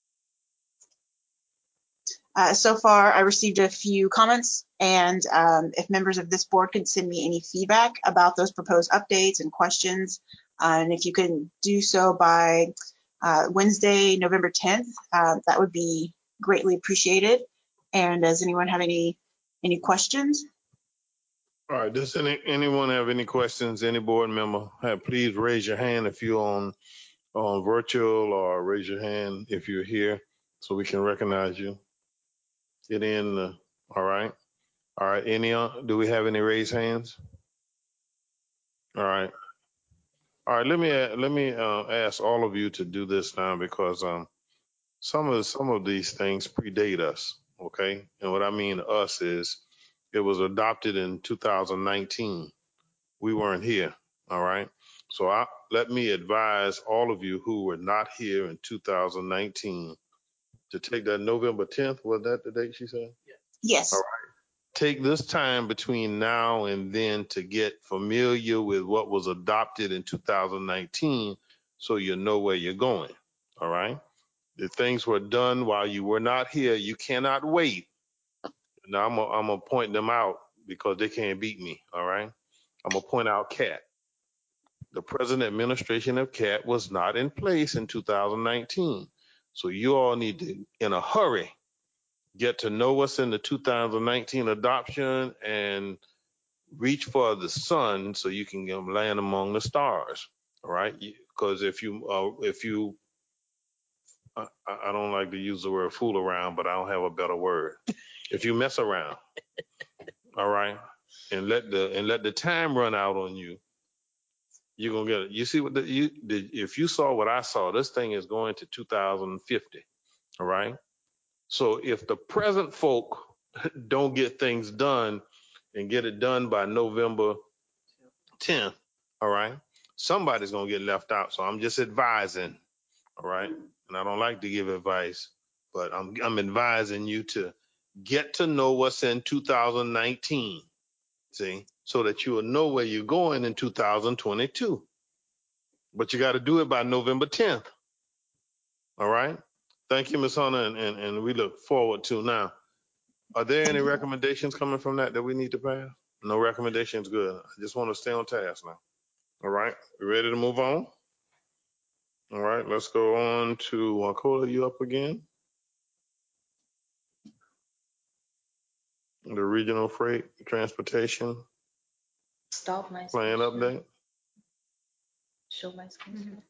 So far, I received a few comments, and if members of this board could send me any feedback about those proposed updates and questions, and if you can do so by Wednesday, November 10th, that would be greatly appreciated. And does anyone have any questions? All right, does anyone have any questions? Any board member? Please raise your hand if you're on virtual, or raise your hand if you're here so we can recognize you. Get in. All right. All right. Do we have any raised hands? All right. All right. Let me ask all of you to do this now, because some of these things predate us. Okay. And what I mean us is it was adopted in 2019. We weren't here. All right. So let me advise all of you who were not here in 2019 to take that November 10th. Was that the date she said? Yes. All right. Take this time between now and then to get familiar with what was adopted in 2019 so you know where you're going. All right. The things were done while you were not here. You cannot wait. Now I'm gonna point them out because they can't beat me. All right. I'm gonna point out CAT. The present administration of CAT was not in place in 2019. So you all need to, in a hurry, get to know what's in the 2019 adoption and reach for the sun so you can land among the stars. All right. Because if you, I don't like to use the word fool around, but I don't have a better word. If you mess around, all right, and let the time run out on you, you're gonna get it. You see if you saw what I saw, this thing is going to 2050. All right. So if the present folk don't get things done and get it done by November 10th, all right, somebody's gonna get left out. So I'm just advising, all right. And I don't like to give advice, but I'm advising you to get to know what's in 2019. See, so that you will know where you're going in 2022. But you got to do it by November 10th. All right. Thank you, Ms. Hunter, and we look forward to now. Are there any recommendations coming from that we need to pass? No recommendations. Good. I just want to stay on task now. All right. We ready to move on? All right. Let's go on to Wakola. You up again? The regional freight transportation Stop my plan update. Show my screen.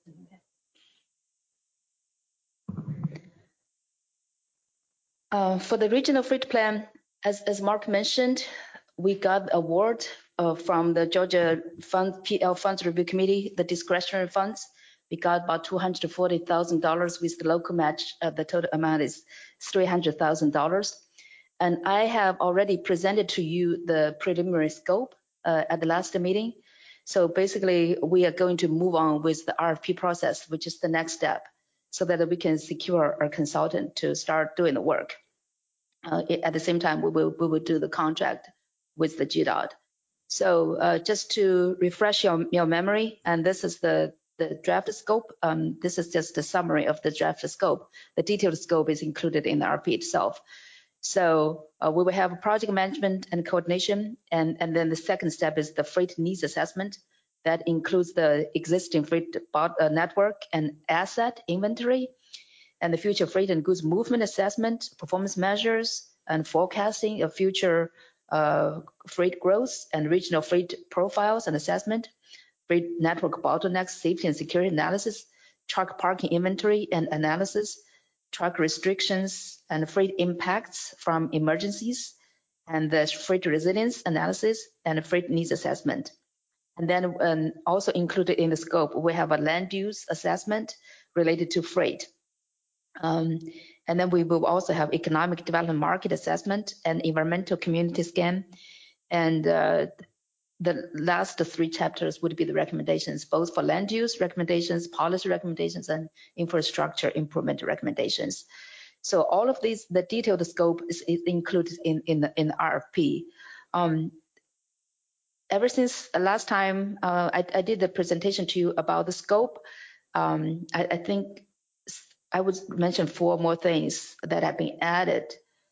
For the regional freight plan, as Mark mentioned, we got award from the Georgia PL Funds Review Committee, the discretionary funds. We got about $240,000 with the local match. The total amount is $300,000. And I have already presented to you the preliminary scope at the last meeting. So basically, we are going to move on with the RFP process, which is the next step, so that we can secure a consultant to start doing the work. At the same time, we will do the contract with the GDOT. So just to refresh your memory, and this is the draft scope. This is just the summary of the draft scope. The detailed scope is included in the RFP itself. So we will have project management and coordination, and then the second step is the freight needs assessment. That includes the existing freight network and asset inventory, and the future freight and goods movement assessment, performance measures, and forecasting of future freight growth and regional freight profiles and assessment, freight network bottlenecks, safety and security analysis, truck parking inventory and analysis, truck restrictions and freight impacts from emergencies, and the freight resilience analysis and freight needs assessment. And then also included in the scope, we have a land use assessment related to freight. And then we will also have economic development market assessment and environmental community scan. And the last three chapters would be the recommendations, both for land use recommendations, policy recommendations, and infrastructure improvement recommendations. So all of these, the detailed scope is included in the RFP. Ever since last time I did the presentation to you about the scope, I think I would mention 4 more things that have been added.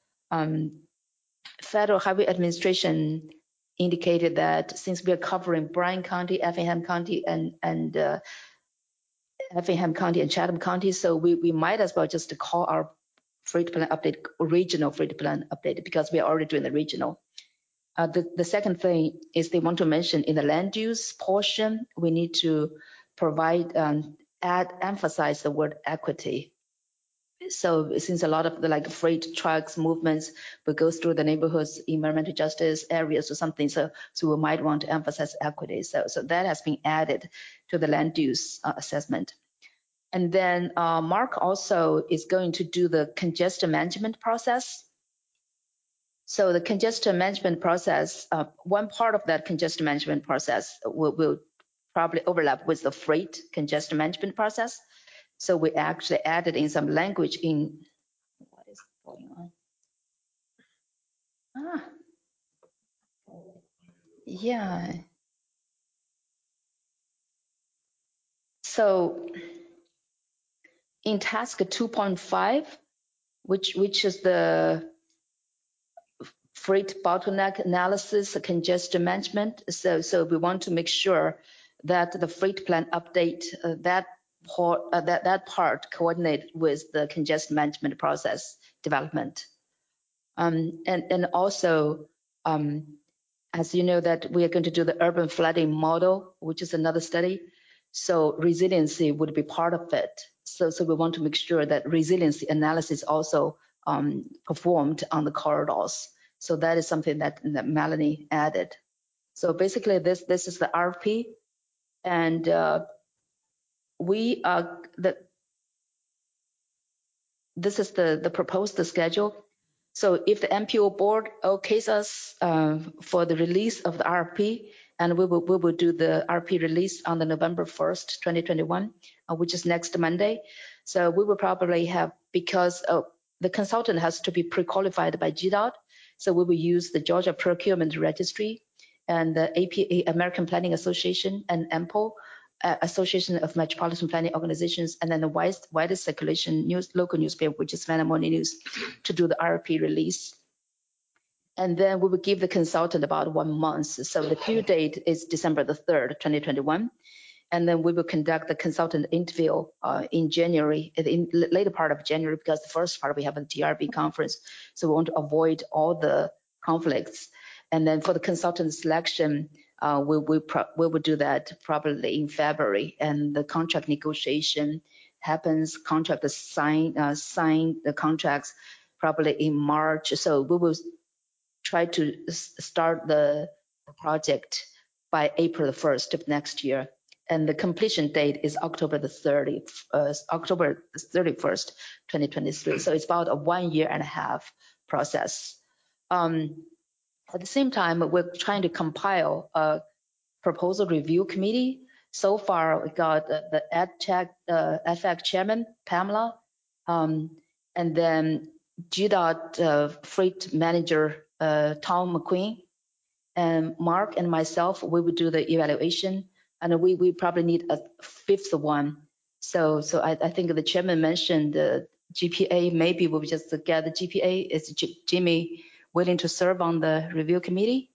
Federal Highway Administration indicated that since we are covering Bryan County, Effingham County, and Effingham County and Chatham County, so we might as well just call our freight plan update regional freight plan update, because we are already doing the regional. The second thing is they want to mention in the land use portion, we need to provide emphasize the word equity. So since a lot of the freight trucks movements will go through the neighborhoods, environmental justice areas or something, so we might want to emphasize equity. So that has been added to the land use assessment. And then Mark also is going to do the congestion management process. So the congestion management process, one part of that congestion management process will probably overlap with the freight congestion management process. So we actually added in some language in what is going on. Yeah. So in task 2.5, which is the freight bottleneck analysis, congestion management. So we want to make sure that the freight plan update that part coordinate with the congestion management process development. And also, as you know, that we are going to do the urban flooding model, which is another study. So resiliency would be part of it. So we want to make sure that resiliency analysis also performed on the corridors. So that is something that Melanie added. So basically, this is the RFP, and this is the proposed schedule. So if the MPO board okays us for the release of the RFP, and we will do the RFP release on the November 1st, 2021, which is next Monday. So we will probably have, because the consultant has to be pre-qualified by GDOT, so we will use the Georgia Procurement Registry and the APA, American Planning Association, and AMPO, Association of Metropolitan Planning Organizations, and then the widest circulation local newspaper, which is Savannah Morning News, to do the RFP release. And then we will give the consultant about 1 month. So the due date is December the 3rd, 2021. And then we will conduct the consultant interview in January, in later part of January, because the first part we have a TRB conference. So we want to avoid all the conflicts. And then for the consultant selection, we will do that probably in February, and the contract negotiation happens, contract sign the contracts probably in March. So we will try to start the project by April 1st of next year. And the completion date is October 31st, 2023. So it's about a 1.5 year process. At the same time, we're trying to compile a proposal review committee. So far, we got the AdFac chairman, Pamela, and then GDOT freight manager, Tom McQueen, and Mark and myself, we would do the evaluation, and we probably need a fifth one. So I think the chairman mentioned the GPA, maybe we'll just get the GPA. Is Jimmy willing to serve on the review committee?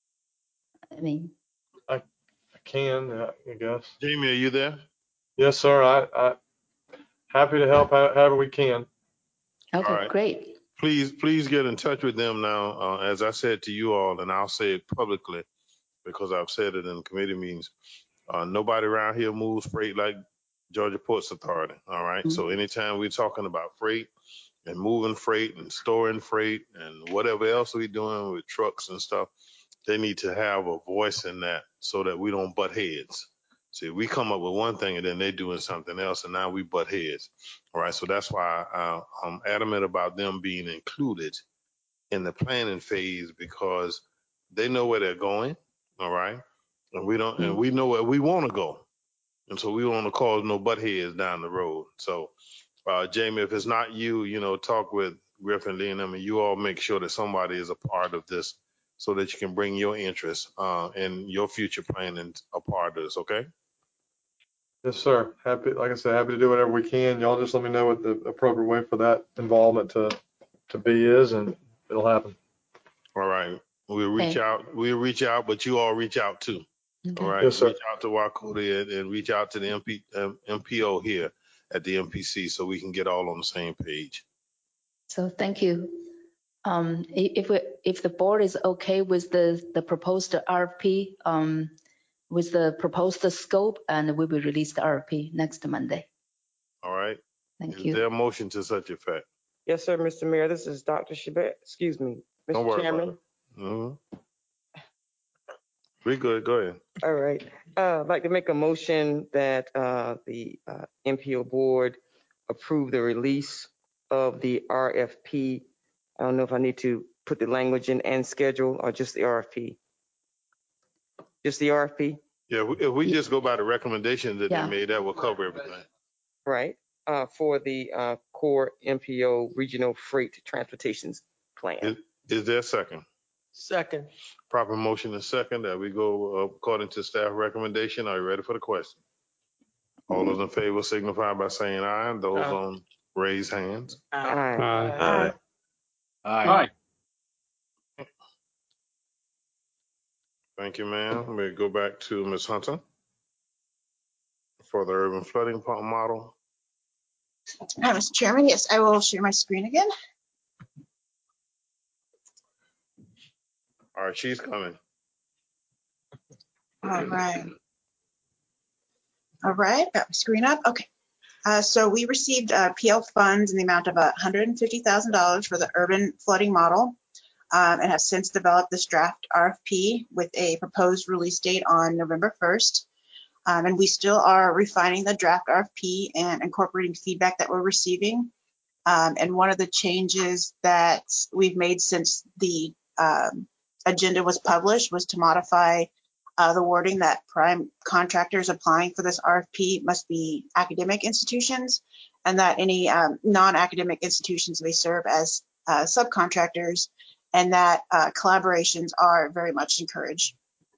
I mean, I can, I guess. Jamie, are you there? Yes, sir. I happy to help however we can. okay, All right. great. Please get in touch with them now. As I said to you all, and I'll say it publicly because I've said it in committee meetings. Nobody around here moves freight like Georgia Ports Authority. All right. Mm-hmm. So anytime we're talking about freight and moving freight and storing freight and whatever else we're doing with trucks and stuff, they need to have a voice in that so that we don't butt heads. See, we come up with one thing and then they're doing something else, and now we butt heads. All right. So that's why I'm adamant about them being included in the planning phase, because they know where they're going. All right. And we don't, and we know where we want to go. And so we don't want to cause no butt heads down the road. So, Jamie, if it's not you, talk with Griffin Lee and them, and you all make sure that somebody is a part of this so that you can bring your interests and your future planning a part of this. Okay. Yes, sir. Happy, like I said, happy to do whatever we can. Y'all just let me know what the appropriate way for that involvement to be is, and it'll happen. All right. We'll reach out. We'll reach out, but you all reach out too. Okay. All right. Yes, sir. Reach out to Wacota and reach out to the MPO here at the MPC so we can get all on the same page. So thank you. If the board is okay with the proposed RFP, with the proposed scope, and we will release the RFP next Monday. All right. Thank Is you. there a motion to such effect? Yes, sir, Mr. Mayor. This is Dr. Shabbat. Excuse me, Don't Mr. worry Chairman. about it. Mm-hmm. We good. Go ahead. All right. I'd like to make a motion that the MPO board approve the release of the RFP. I don't know if I need to put the language in and schedule or just the RFP. Just the RFP? Yeah, if we just go by the recommendation that Yeah. they made, that will cover everything. Right. For the core MPO regional freight transportation plan. Is there a second? Second. Proper motion and second that we go according to staff recommendation. Are you ready for the question? All those in favor signify by saying aye, and those on raise hands. Aye. Aye. Thank you, ma'am. We go back to Ms. Hunter for the urban flooding model. Mr. Chairman, yes, I will share my screen again. All right, she's coming. All right, got my screen up. Okay. So we received PL funds in the amount of $150,000 for the urban flooding model, and have since developed this draft RFP with a proposed release date on November 1st. And we still are refining the draft RFP and incorporating feedback that we're receiving. And one of the changes that we've made since the agenda was published was to modify the wording that prime contractors applying for this RFP must be academic institutions, and that any non-academic institutions may serve as subcontractors, and that collaborations are very much encouraged.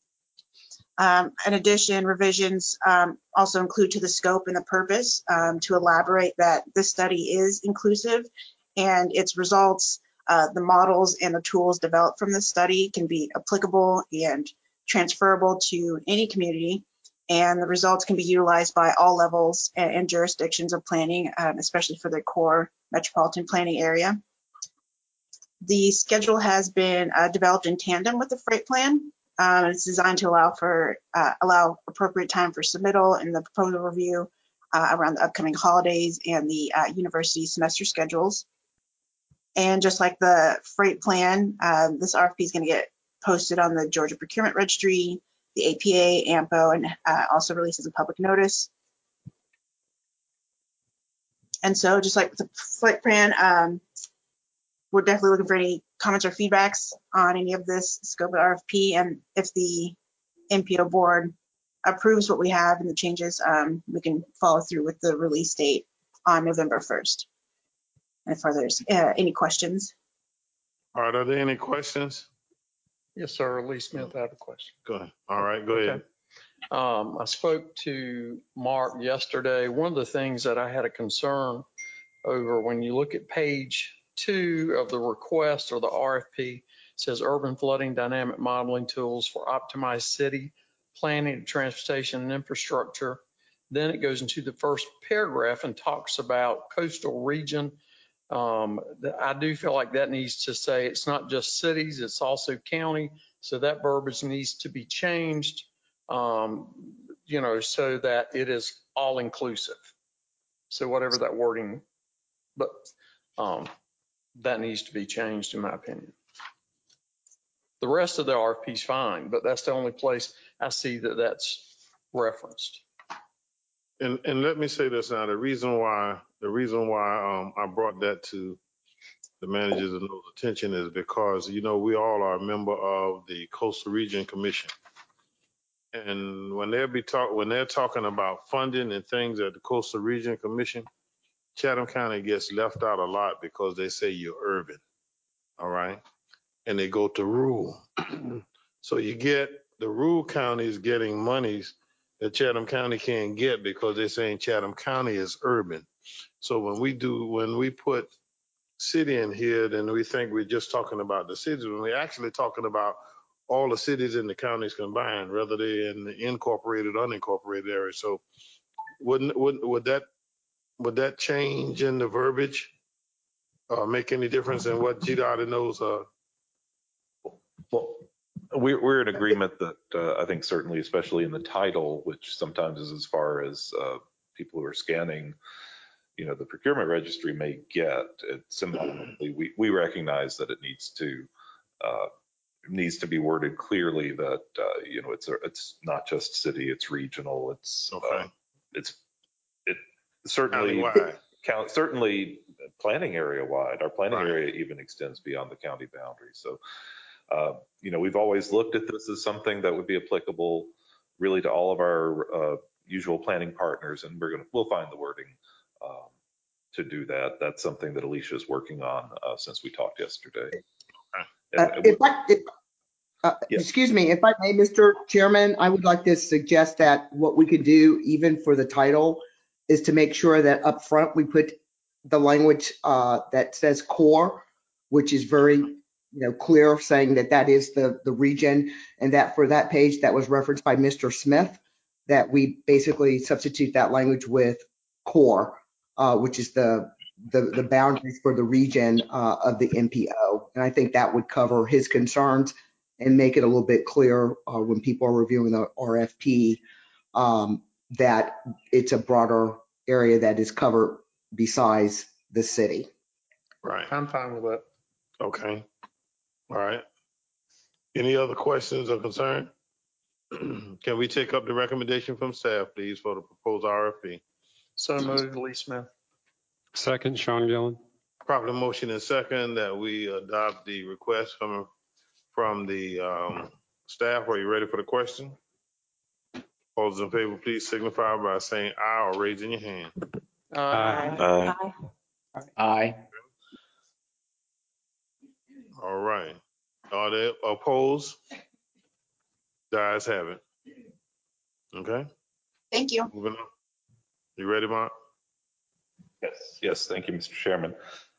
In addition, revisions also include to the scope and the purpose to elaborate that this study is inclusive, and its results, the models and the tools developed from this study can be applicable and transferable to any community, and the results can be utilized by all levels and jurisdictions of planning, especially for the core metropolitan planning area. The schedule has been developed in tandem with the freight plan. It's designed to allow appropriate time for submittal and the proposal review around the upcoming holidays and the university semester schedules. And just like the freight plan, this RFP is going to get posted on the Georgia Procurement Registry, the APA, AMPO, and also released as a public notice. And so just like with the freight plan, we're definitely looking for any comments or feedbacks on any of this scope of RFP. And if the MPO board approves what we have and the changes, we can follow through with the release date on November 1st. And if there's any questions. All right, are there any questions? Yes, sir. Lee Smith, I have a question. Go ahead. All right, go ahead. I spoke to Mark yesterday. One of the things that I had a concern over, when you look at page 2 of the request or the RFP, says urban flooding dynamic modeling tools for optimized city planning, transportation, and infrastructure. Then it goes into the first paragraph and talks about coastal region. I do feel like that needs to say it's not just cities, it's also county. So that verbiage needs to be changed, you know, so that it is all inclusive. So whatever that wording, but that needs to be changed in my opinion. The rest of the RFP is fine, but that's the only place I see that that's referenced. And let me say this now, the reason why I brought that to the managers and those attention is because, you know, we all are a member of the Coastal Region Commission. And when they're talking about funding and things at the Coastal Region Commission, Chatham County gets left out a lot because they say you're urban. All right. And they go to rural. So you get the rural counties getting monies that Chatham County can't get because they're saying Chatham County is urban. So when we put city in here, then we think we're just talking about the cities, when we're actually talking about all the cities in the counties combined, whether they're in the incorporated, unincorporated area. So would that change in the verbiage make any difference in what GDOT knows? Well, we're in agreement that I think certainly, especially in the title, which sometimes is as far as people who are scanning, you know, the procurement registry may get it. Symbolically, we recognize that it needs to be worded clearly that you know, it's not just city, it's regional, it's okay. It certainly certainly planning area wide. Our planning area even extends beyond the county boundary. So you know, we've always looked at this as something that would be applicable really to all of our usual planning partners, and we'll find the wording to do that. That's something that Alicia is working on since we talked yesterday. Excuse me, if I may, Mr. Chairman, I would like to suggest that what we could do, even for the title, is to make sure that up front we put the language that says core, which is very clear, saying that that is the region, and that for that page that was referenced by Mr. Smith, that we basically substitute that language with core, which is the boundaries for the region of the MPO. And I think that would cover his concerns and make it a little bit clearer when people are reviewing the RFP that it's a broader area that is covered besides the city. Right. I'm fine with that. Okay. All right. Any other questions or concern? Can we take up the recommendation from staff, please, for the proposed RFP? So moved, Lee Smith. Second, Sean Gillen. Properly motion and second that we adopt the request from the staff. Are you ready for the question? All those in favor, please signify by saying aye or raising your hand. Aye. Aye. All right. Are they opposed? The ayes have it. Okay. Thank you. Moving on. You ready, Mark? Yes. Thank you, Mr. Chairman.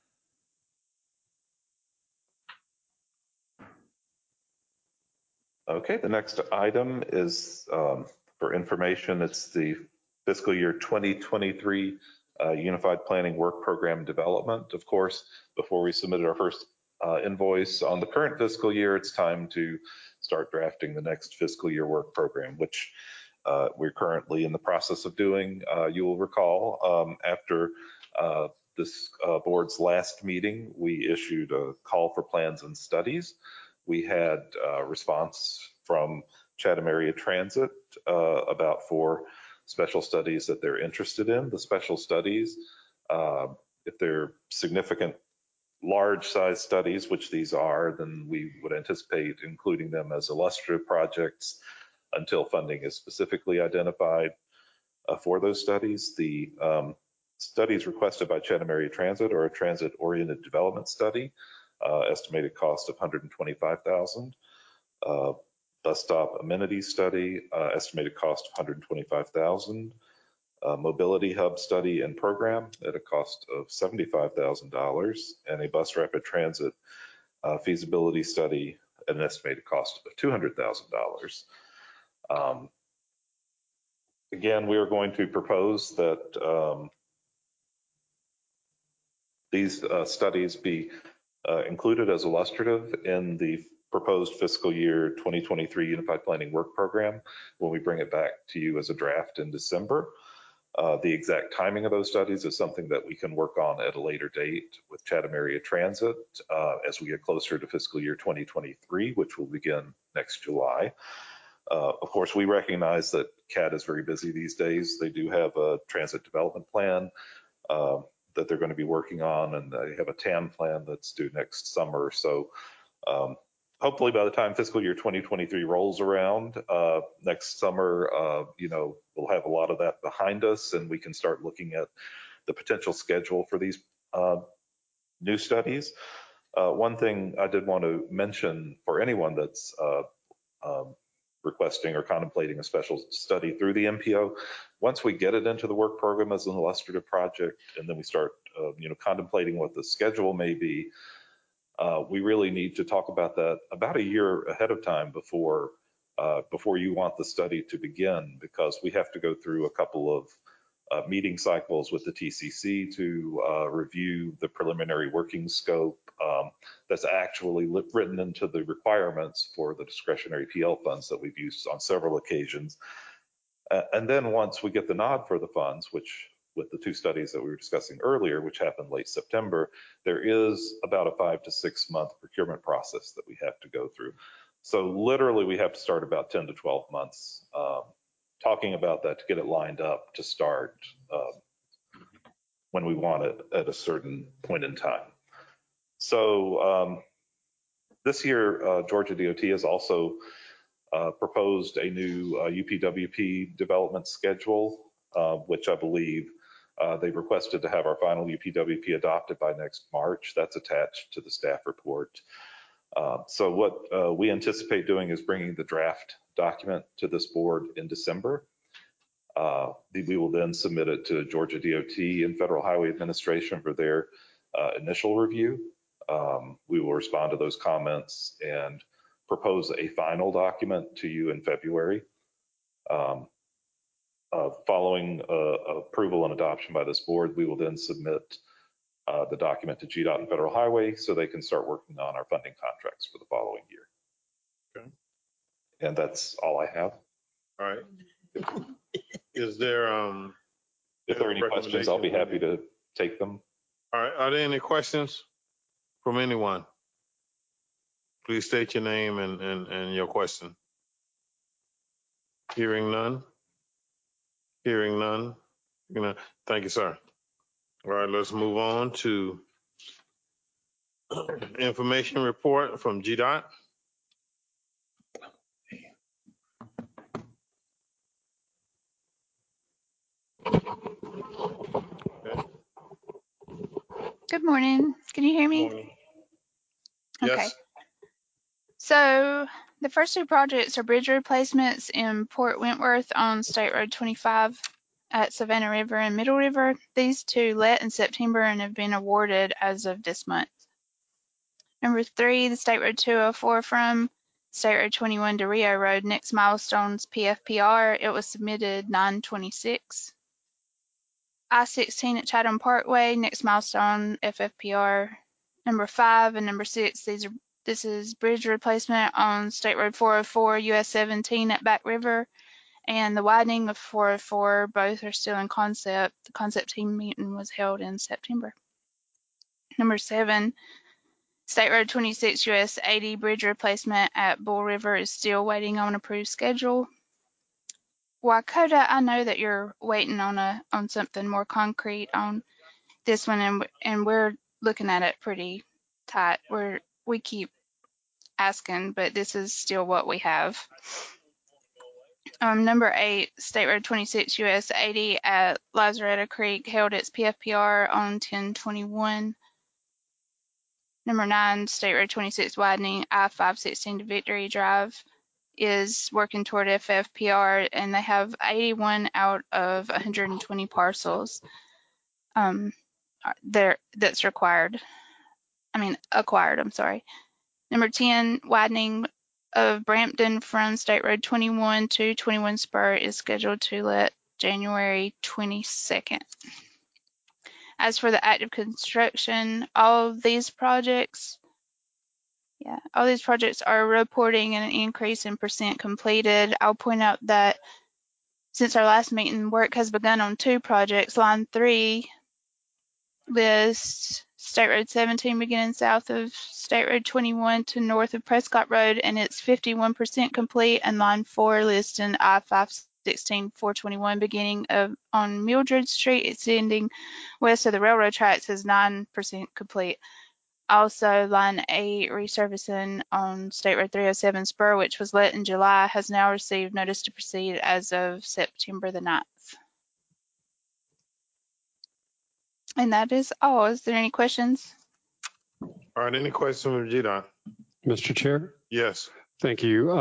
Okay, the next item is for information. It's the fiscal year 2023 Unified Planning Work Program Development. Of course, before we submitted our first invoice on the current fiscal year, it's time to start drafting the next fiscal year work program, which we're currently in the process of doing. You will recall after this board's last meeting, we issued a call for plans and studies. We had a response from Chatham Area Transit about 4 special studies that they're interested in. The special studies, if they're significant large size studies, which these are, then we would anticipate including them as illustrative projects until funding is specifically identified for those studies. The studies requested by Chatham Area Transit are a transit-oriented development study, estimated cost of $125,000. Bus stop amenity study, estimated cost of $125,000. Mobility hub study and program at a cost of $75,000, and a bus rapid transit feasibility study at an estimated cost of $200,000. Again, we are going to propose that these studies be included as illustrative in the proposed fiscal year 2023 Unified Planning Work Program when we bring it back to you as a draft in December. The exact timing of those studies is something that we can work on at a later date with Chatham Area Transit as we get closer to fiscal year 2023, which will begin next July. Of course, we recognize that CAT is very busy these days. They do have a transit development plan that they're going to be working on, and they have a TAM plan that's due next summer. So hopefully by the time fiscal year 2023 rolls around next summer, we'll have a lot of that behind us, and we can start looking at the potential schedule for these new studies. One thing I did want to mention for anyone that's requesting or contemplating a special study through the MPO, once we get it into the work program as an illustrative project, and then we start contemplating what the schedule may be, we really need to talk about that about a year ahead of time before you want the study to begin, because we have to go through a couple of meeting cycles with the TCC to review the preliminary working scope that's actually written into the requirements for the discretionary PL funds that we've used on several occasions. And then once we get the nod for the funds, which with the two studies that we were discussing earlier, which happened late September, there is about a 5 to 6 month procurement process that we have to go through. So literally we have to start about 10 to 12 months talking about that to get it lined up to start when we want it at a certain point in time. So this year, Georgia DOT has also proposed a new UPWP development schedule, which I believe they've requested to have our final UPWP adopted by next March. That's attached to the staff report. So what we anticipate doing is bringing the draft document to this board in December. We will then submit it to Georgia DOT and Federal Highway Administration for their initial review. We will respond to those comments and propose a final document to you in February. Following approval and adoption by this board, we will then submit the document to GDOT and Federal Highway so they can start working on our funding contracts for the following year. Okay. And that's all I have. All right. Is there if there are any questions, I'll be happy to take them. All right. Are there any questions from anyone? Please state your name and your question. Hearing none. Hearing none. Thank you, sir. All right, let's move on to information report from GDOT. Good morning. Can you hear me? Morning. Yes. Okay. So the first two projects are bridge replacements in Port Wentworth on State Road 25 at Savannah River and Middle River. These two let in September and have been awarded as of this month. Number 3, the State Road 204 from State Road 21 to Rio Road, next milestones PFPR. It was submitted 9/26. I-16 at Chatham Parkway, next milestone FFPR. Number 5 and number 6, this is bridge replacement on State Road 404 US 17 at Back River, and the widening of 404. Both are still in concept. The concept team meeting was held in September. Number 7, State Road 26 US 80 bridge replacement at Bull River is still waiting on approved schedule. Waukota, I know that you're waiting on something more concrete on this one, and we're looking at it pretty tight. We keep asking, but this is still what we have. Number 8, State Road 26 US 80 at Lazaretto Creek held its PFPR on 10/21. Number 9, State Road 26 widening I-516 to Victory Drive is working toward FFPR, and they have 81 out of 120 parcels there that's required. Acquired, I'm sorry. Number 10, widening of Brampton from State Road 21 to 21 Spur is scheduled to let January 22nd. As for the active construction, all these projects are reporting an increase in percent completed. I'll point out that since our last meeting, work has begun on 2 projects. Line 3 lists State Road 17 beginning south of State Road 21 to north of Prescott Road, and it's 51% complete. And line 4 lists an I-516 421 beginning on Mildred Street, extending west of the railroad tracks, is 9% complete. Also, line 8 resurfacing on State Road 307 Spur, which was let in July, has now received notice to proceed as of September the 9th. And that is all. Is there any questions? All right, any questions from GDOT? Mr. Chair? Yes. Thank you.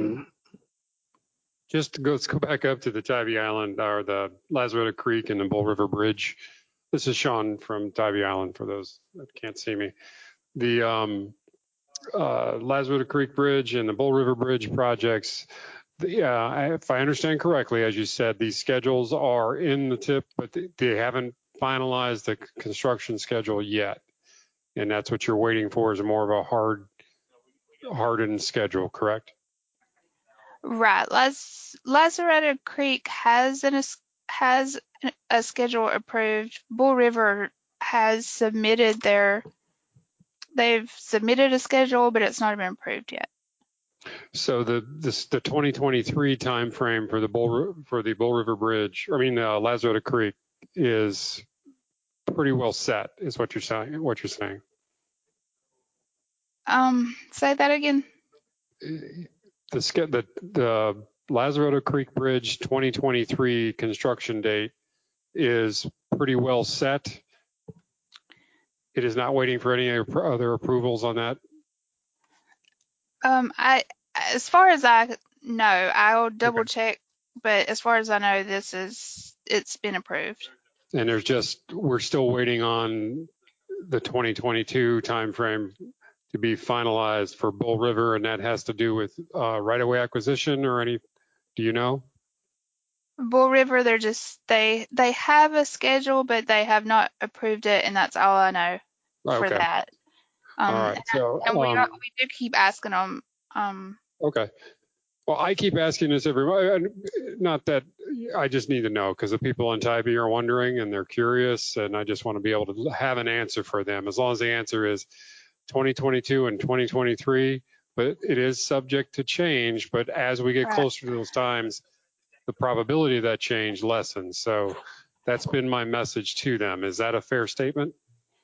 Let's go back up to the Tybee Island, or the Lazaretto Creek and the Bull River Bridge. This is Sean from Tybee Island, for those that can't see me. The Lazaretto Creek Bridge and the Bull River Bridge projects, if I understand correctly, as you said, these schedules are in the tip, but they haven't finalized the construction schedule yet. And that's what you're waiting for, is more of a hardened schedule, correct? Right. Lazaretto Creek has a schedule approved. Bull River has they've submitted a schedule, but it's not been approved yet. So the 2023 timeframe for the Bull River Bridge, Lazaretto Creek, is pretty well set, is what you're saying. Say that again. The Lazaretto Creek Bridge 2023 construction date is pretty well set. It is not waiting for any other approvals on that. As far as I know, I'll double check, but as far as I know, it's been approved. And we're still waiting on the 2022 timeframe to be finalized for Bull River, and that has to do with right-of-way acquisition or any, do you know? Bull River, they have a schedule, but they have not approved it, and that's all I know for that. All right. So and we do keep asking them. Okay. Well, I keep asking this every, not that I just need to know, because the people on Tybee are wondering and they're curious, and I just want to be able to have an answer for them. As long as the answer is 2022 and 2023, but it is subject to change. But as we get closer to those times, the probability of that change lessens. So that's been my message to them. Is that a fair statement?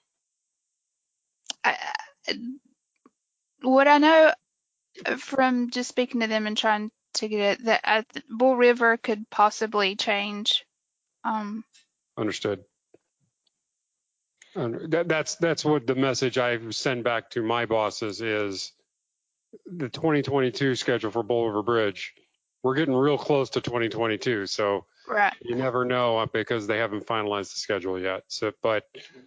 What I know from just speaking to them and trying to get it, that Bull River could possibly change. Understood. That's what the message I send back to my bosses is. The 2022 schedule for Bull River Bridge, we're getting real close to 2022, so you never know, because they haven't finalized the schedule yet. So, but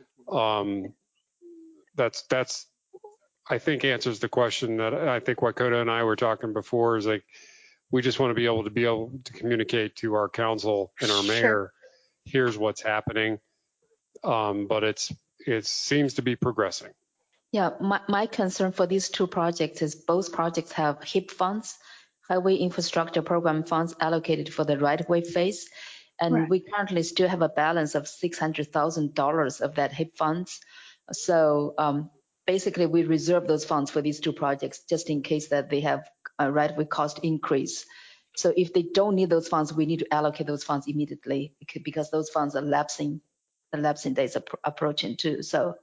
that's I think answers the question that I think Wakoda and I were talking before, is like, we just want to be able to communicate to our council and our mayor, here's what's happening. But it seems to be progressing. Yeah, my concern for these 2 projects is both projects have HIP funds, Highway Infrastructure Program funds, allocated for the right-of-way phase. And we currently still have a balance of $600,000 of that HIP funds. So basically, we reserve those funds for these 2 projects just in case that they have a right-of-way cost increase. So if they don't need those funds, we need to allocate those funds immediately, because those funds are lapsing. The lapsing days are approaching too. So.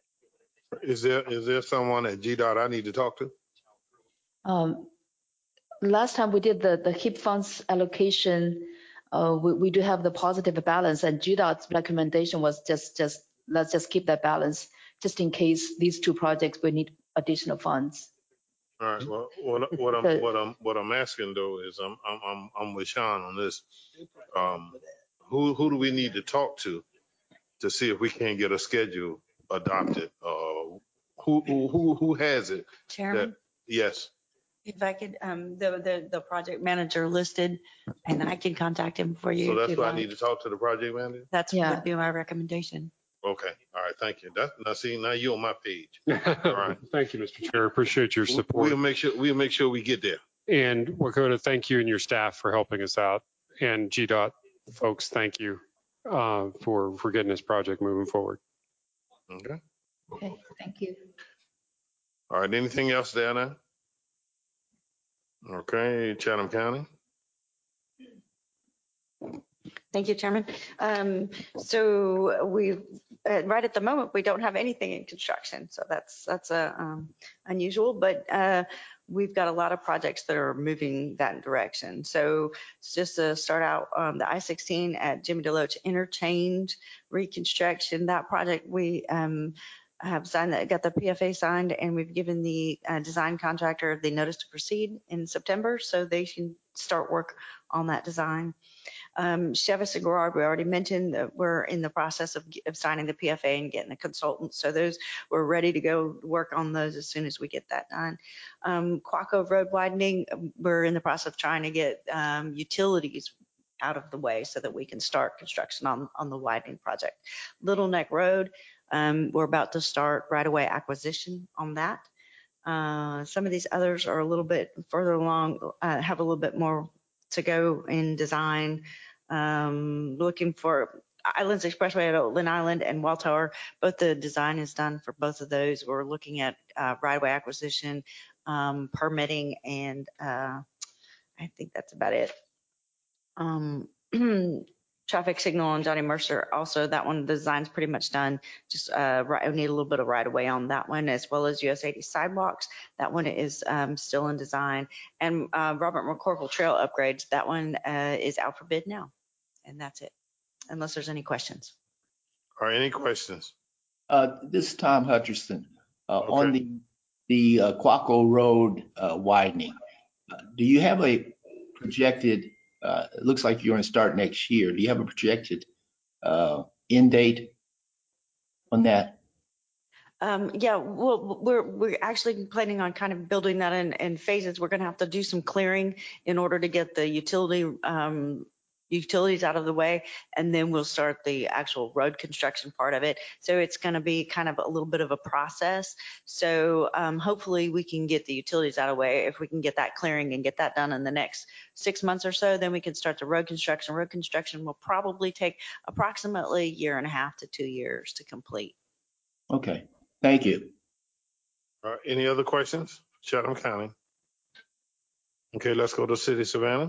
Is there someone at GDOT I need to talk to? last time we did the HIP funds allocation, we do have the positive balance, and GDOT's recommendation was just let's just keep that balance just in case these two projects will need additional funds. All right. Well, what I'm asking though is I'm with Sean on this. Who do we need to talk to see if we can get a schedule adopted? Who has it? Chairman, Yes. if I could, the project manager listed, and I can contact him for you. So if that's you'd why I like. need to talk to the project manager. That's would be my recommendation. Okay. All right. Thank you. Now you're on my page. All right. Thank you, Mr. Chair. Appreciate your support. We'll make sure we get there. And Wakota, thank you and your staff for helping us out. And GDOT folks, thank you for getting this project moving forward. Okay. Okay, thank you. All right. Anything else there now? Okay. Chatham County. Thank you, Chairman. So we right at the moment, we don't have anything in construction. So that's unusual, but we've got a lot of projects that are moving that direction. So just to start out, the I-16 at Jimmy DeLoach interchange reconstruction, that project we have signed, got the PFA signed, and we've given the design contractor the notice to proceed in September, so they can start work on that design. Chevis and Garrard, we already mentioned that we're in the process of signing the PFA and getting the consultants. So those, we're ready to go work on those as soon as we get that done. Quaco Road widening, we're in the process of trying to get utilities out of the way so that we can start construction on the widening project. Little Neck Road, we're about to start right-of-way acquisition on that. Some of these others are a little bit further along, have a little bit more to go in design. Looking for Islands Expressway at Oakland Island and Welltower, both the design is done for both of those. We're looking at right-of-way acquisition, permitting, and I think that's about it. Traffic signal on Johnny Mercer, also that one, the design's pretty much done. Just we need a little bit of right-of-way on that one, as well as US 80 sidewalks. That one is still in design. And Robert McCorkle Trail upgrades, that one is out for bid now. And that's it, unless there's any questions. All right, any questions? This is Tom Hutcherson. On the Quaco Road widening, do you have a projected, it looks like you're going to start next year. Do you have a projected end date on that? Yeah, well, we're actually planning on kind of building that in phases. We're going to have to do some clearing in order to get the utilities out of the way, and then we'll start the actual road construction part of it. So it's going to be kind of a little bit of a process. So hopefully we can get the utilities out of the way. If we can get that clearing and get that done in the next 6 months or so, then we can start the road construction. Road construction will probably take approximately 1.5 to 2 years to complete. Okay, thank you. All right, any other questions? Chatham County. Okay, let's go to City Savannah.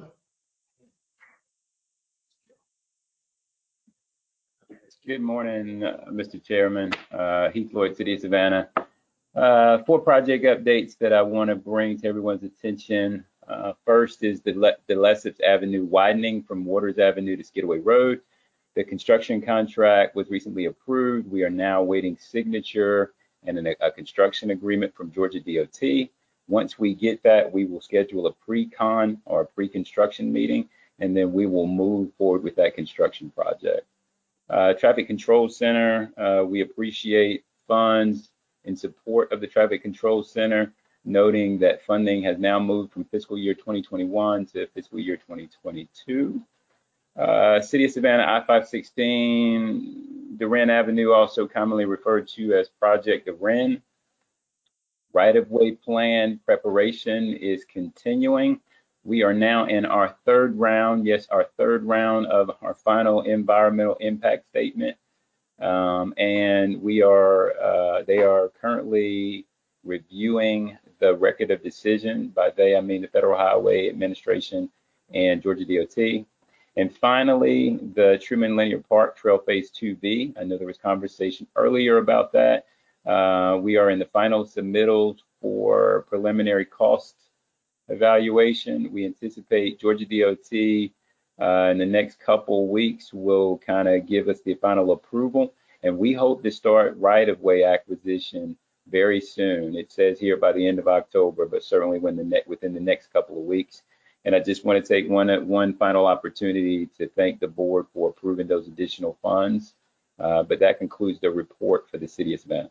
Good morning, Mr. Chairman. Heath Lloyd, City of Savannah. 4 project updates that I want to bring to everyone's attention. First is the Lesseps Avenue widening from Waters Avenue to Skidaway Road. The construction contract was recently approved. We are now awaiting signature and a construction agreement from Georgia DOT. Once we get that, we will schedule a pre-con or a pre-construction meeting, and then we will move forward with that construction project. Traffic Control Center, we appreciate funds in support of the Traffic Control Center, noting that funding has now moved from fiscal year 2021 to fiscal year 2022. City of Savannah I-516, DeRenne Avenue, also commonly referred to as Project DeRenne. Right-of-way plan preparation is continuing. We are now in our 3rd round, yes, our 3rd round of our final environmental impact statement. And we are, they are currently reviewing the record of decision. By they, I mean the Federal Highway Administration and Georgia DOT. And finally, the Truman Linear Park Trail Phase 2B. I know there was conversation earlier about that. We are in the final submittals for preliminary cost evaluation. We anticipate Georgia DOT in the next couple weeks will kind of give us the final approval, and we hope to start right-of-way acquisition very soon. It says here by the end of October, but certainly within the next couple of weeks. And I just want to take one final opportunity to thank the board for approving those additional funds. But that concludes the report for the city of Savannah.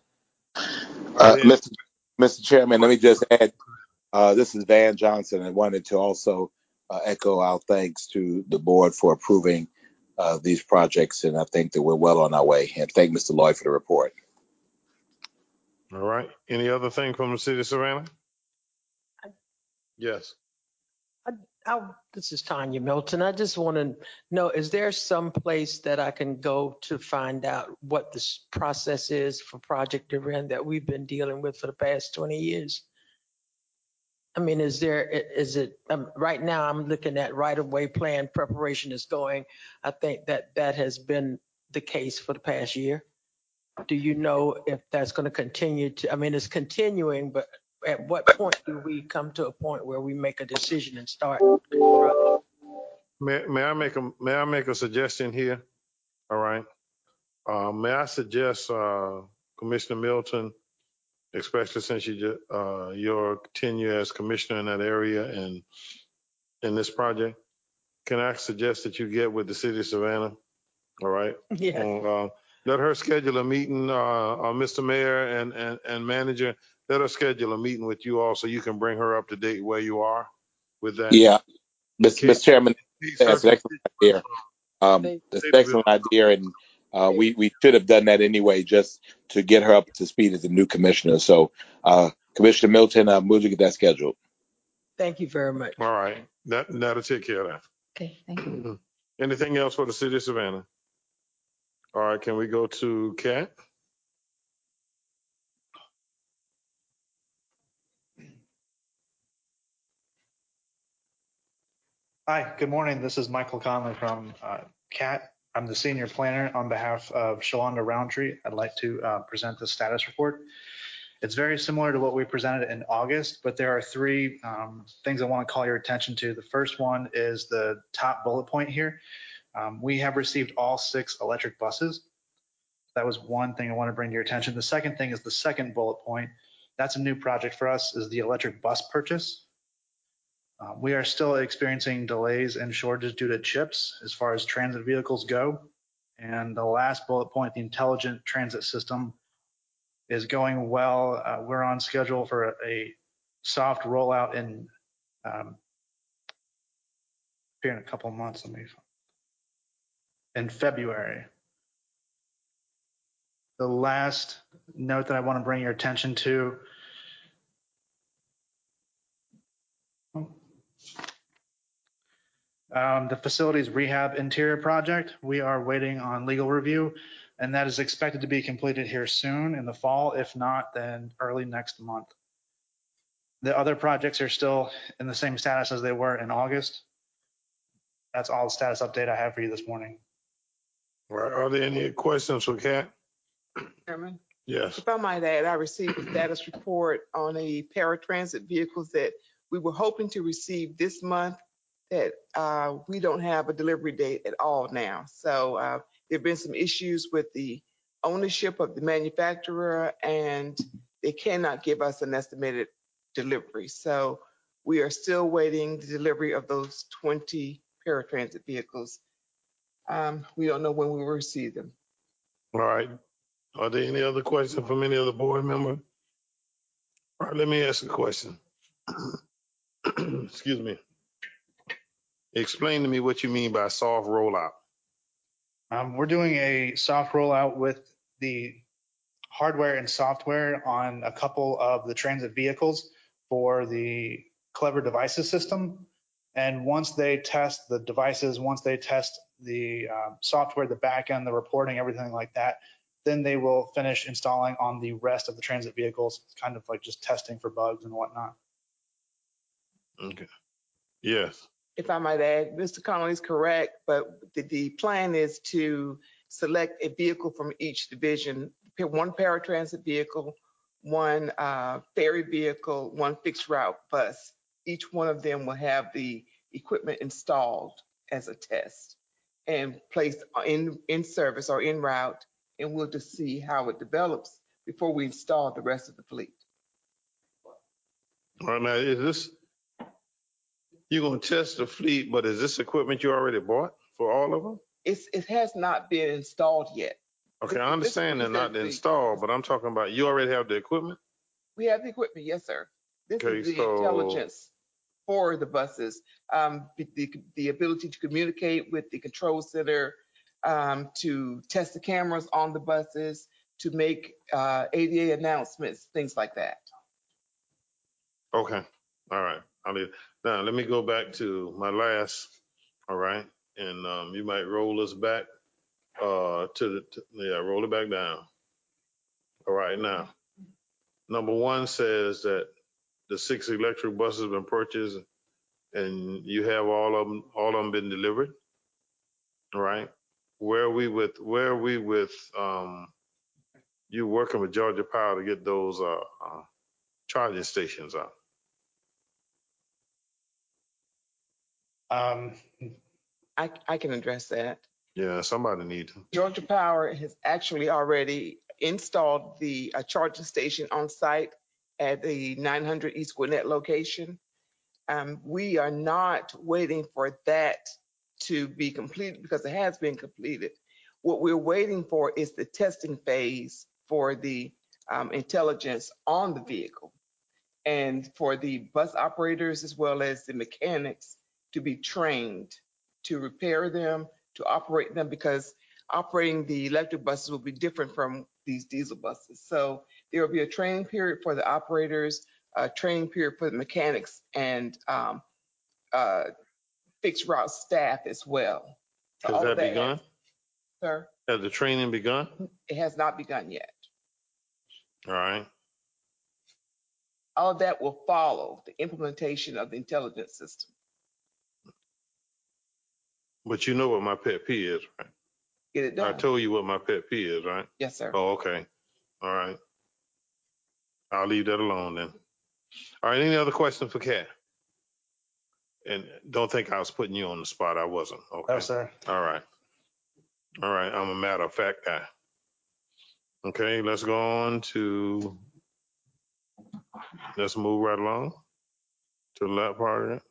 Mr. Chairman, let me just add, this is Van Johnson, and wanted to also echo our thanks to the board for approving these projects, and I think that we're well on our way. And thank Mr. Lloyd for the report. All right. Any other thing from the city of Savannah? Yes. This is Tanya Milton. I just want to know, is there some place that I can go to find out what this process is for Project Duran that we've been dealing with for the past 20 years? I mean, is it, right now I'm looking at right-of-way plan preparation is going. I think that has been the case for the past year. Do you know if that's going to continue to, I mean, it's continuing, but at what point do we come to a point where we make a decision and start? May I make a suggestion here? All right. May I suggest, Commissioner Milton, especially since your tenure as commissioner in that area and in this project, can I suggest that you get with the city of Savannah? All right. Yeah. Let her schedule a meeting, Mr. Mayor and manager. Let her schedule a meeting with you all so you can bring her up to date where you are with that. Yeah, Mr. Chairman, that's an excellent idea. That's an excellent idea, and we should have done that anyway, just to get her up to speed as a new commissioner. So, Commissioner Milton, move to get that scheduled. Thank you very much. All right, that'll take care of that. Okay, thank you. Anything else for the city of Savannah? All right, can we go to Kat? Hi, good morning. This is Michael Conley from CAT. I'm the senior planner on behalf of Shalonda Roundtree. I'd like to present the status report. It's very similar to what we presented in August, but there are three things I want to call your attention to. The first one is the top bullet point here. We have received all 6 electric buses. That was one thing I want to bring to your attention. The second thing is the second bullet point. That's a new project for us, is the electric bus purchase. We are still experiencing delays and shortages due to chips as far as transit vehicles go. And the last bullet point, the intelligent transit system, is going well. We're on schedule for a soft rollout in a couple of months. In February. The last note that I want to bring your attention to the facilities rehab interior project. We are waiting on legal review, and that is expected to be completed here soon in the fall. If not, then early next month. The other projects are still in the same status as they were in August. That's all the status update I have for you this morning. All right, are there any questions for Kat? Chairman? Yes. If I might add, I received a status report on the paratransit vehicles that we were hoping to receive this month that we don't have a delivery date at all now. So there have been some issues with the ownership of the manufacturer, and they cannot give us an estimated delivery. So we are still waiting the delivery of those 20 paratransit vehicles. We don't know when we will receive them. All right. Are there any other questions from any other board member? All right, let me ask a question. Excuse me. Explain to me what you mean by soft rollout. We're doing a soft rollout with the hardware and software on a couple of the transit vehicles for the Clever Devices system. And once they test the devices, once they test the software, the backend, the reporting, everything like that, then they will finish installing on the rest of the transit vehicles. It's kind of like just testing for bugs and whatnot. Okay. Yes. If I might add, Mr. Connolly is correct, but the plan is to select a vehicle from each division, one paratransit vehicle, one ferry vehicle, one fixed route bus, each one of them will have the equipment installed as a test and placed in service or en route, and we'll just see how it develops before we install the rest of the fleet. All right, now is this, you're gonna test the fleet, but is this equipment you already bought for all of them? It has not been installed yet. Okay, I understand they're not installed, but I'm talking about you already have the equipment? We have the equipment, yes, sir. This Okay, is the so intelligence for the buses, the ability to communicate with the control center, to test the cameras on the buses, to make ADA announcements, things like that. okay, all right. Now let me go back to my last, all right, and you might roll us back roll it back down. All right, now, number one says that the 6 electric buses have been purchased and you have all of them been delivered. All right. Where are we with you working with Georgia Power to get those charging stations up? I can address that. Yeah, somebody needs to. Georgia Power has actually already installed the charging station on site at the 900 East Gwinnett location. We are not waiting for that to be completed because it has been completed. What we're waiting for is the testing phase for the intelligence on the vehicle and for the bus operators as well as the mechanics to be trained to repair them, to operate them, because operating the electric buses will be different from these diesel buses. So there will be a training period for the operators, a training period for the mechanics, and fixed route staff as well. So has that begun? Sir? Has the training begun? It has not begun yet. All right. All of that will follow the implementation of the intelligence system. But you know what my pet peeve is, right? Get it done. I told you what my pet peeve is, right? Yes, sir. Oh, okay. All right. I'll leave that alone then. All right. Any other questions for Kat? And don't think I was putting you on the spot. I wasn't. Okay. No, sir. All right. All right. I'm a matter of fact guy. Okay. Let's move right along to the left part of it.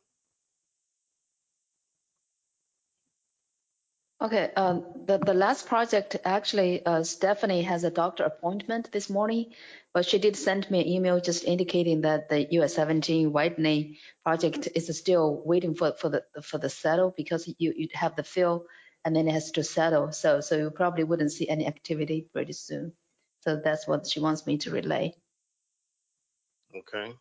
Okay, the last project, actually, Stephanie has a doctor appointment this morning, but she did send me an email just indicating that the US 17 widening project is still waiting for the settle, because you have the fill and then it has to settle. So you probably wouldn't see any activity pretty soon. So that's what she wants me to relay. Okay.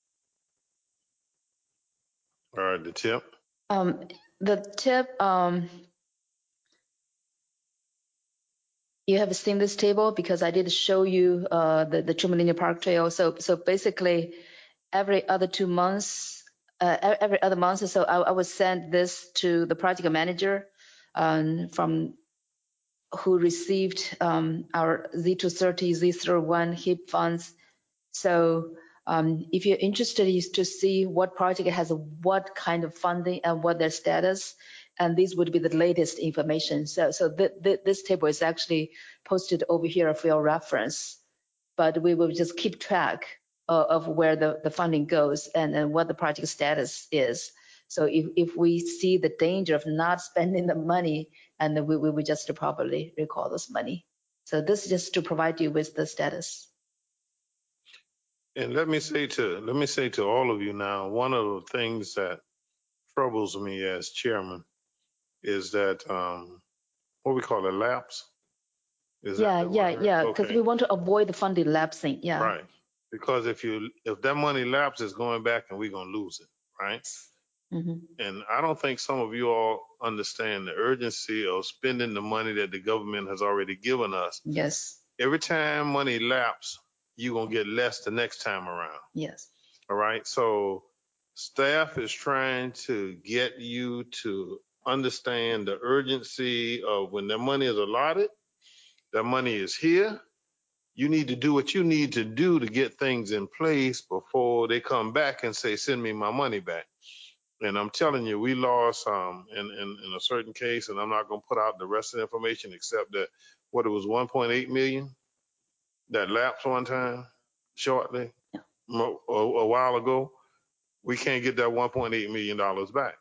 All right, the tip. The tip, you have seen this table because I did show you the Truman Linear Park Trail. So basically, every other 2 months, every other month or so, I would send this to the project manager from who received our Z230, Z01 HIP funds. So if you're interested to see what project has what kind of funding and what their status, and these would be the latest information. So this table is actually posted over here for your reference, but we will just keep track of where the funding goes and what the project status is. So if we see the danger of not spending the money, and we will just probably recall this money. So this is just to provide you with the status. And let me say to all of you now, one of the things that troubles me as chairman is that what we call a lapse. Yeah, because we want to avoid the funding lapsing. Yeah. Right. Because if that money lapses, going back and we're gonna lose it, right? Mm-hmm. And I don't think some of you all understand the urgency of spending the money that the government has already given us. Yes. Every time money lapse, you're gonna get less the next time around. Yes. All right. So staff is trying to get you to understand the urgency of when the money is allotted, that money is here, you need to do what you need to do to get things in place before they come back and say, send me my money back. And I'm telling you, we lost in a certain case, and I'm not going to put out the rest of the information except that what it was 1.8 million that lapsed one time shortly a while ago. We can't get that $1.8 million back.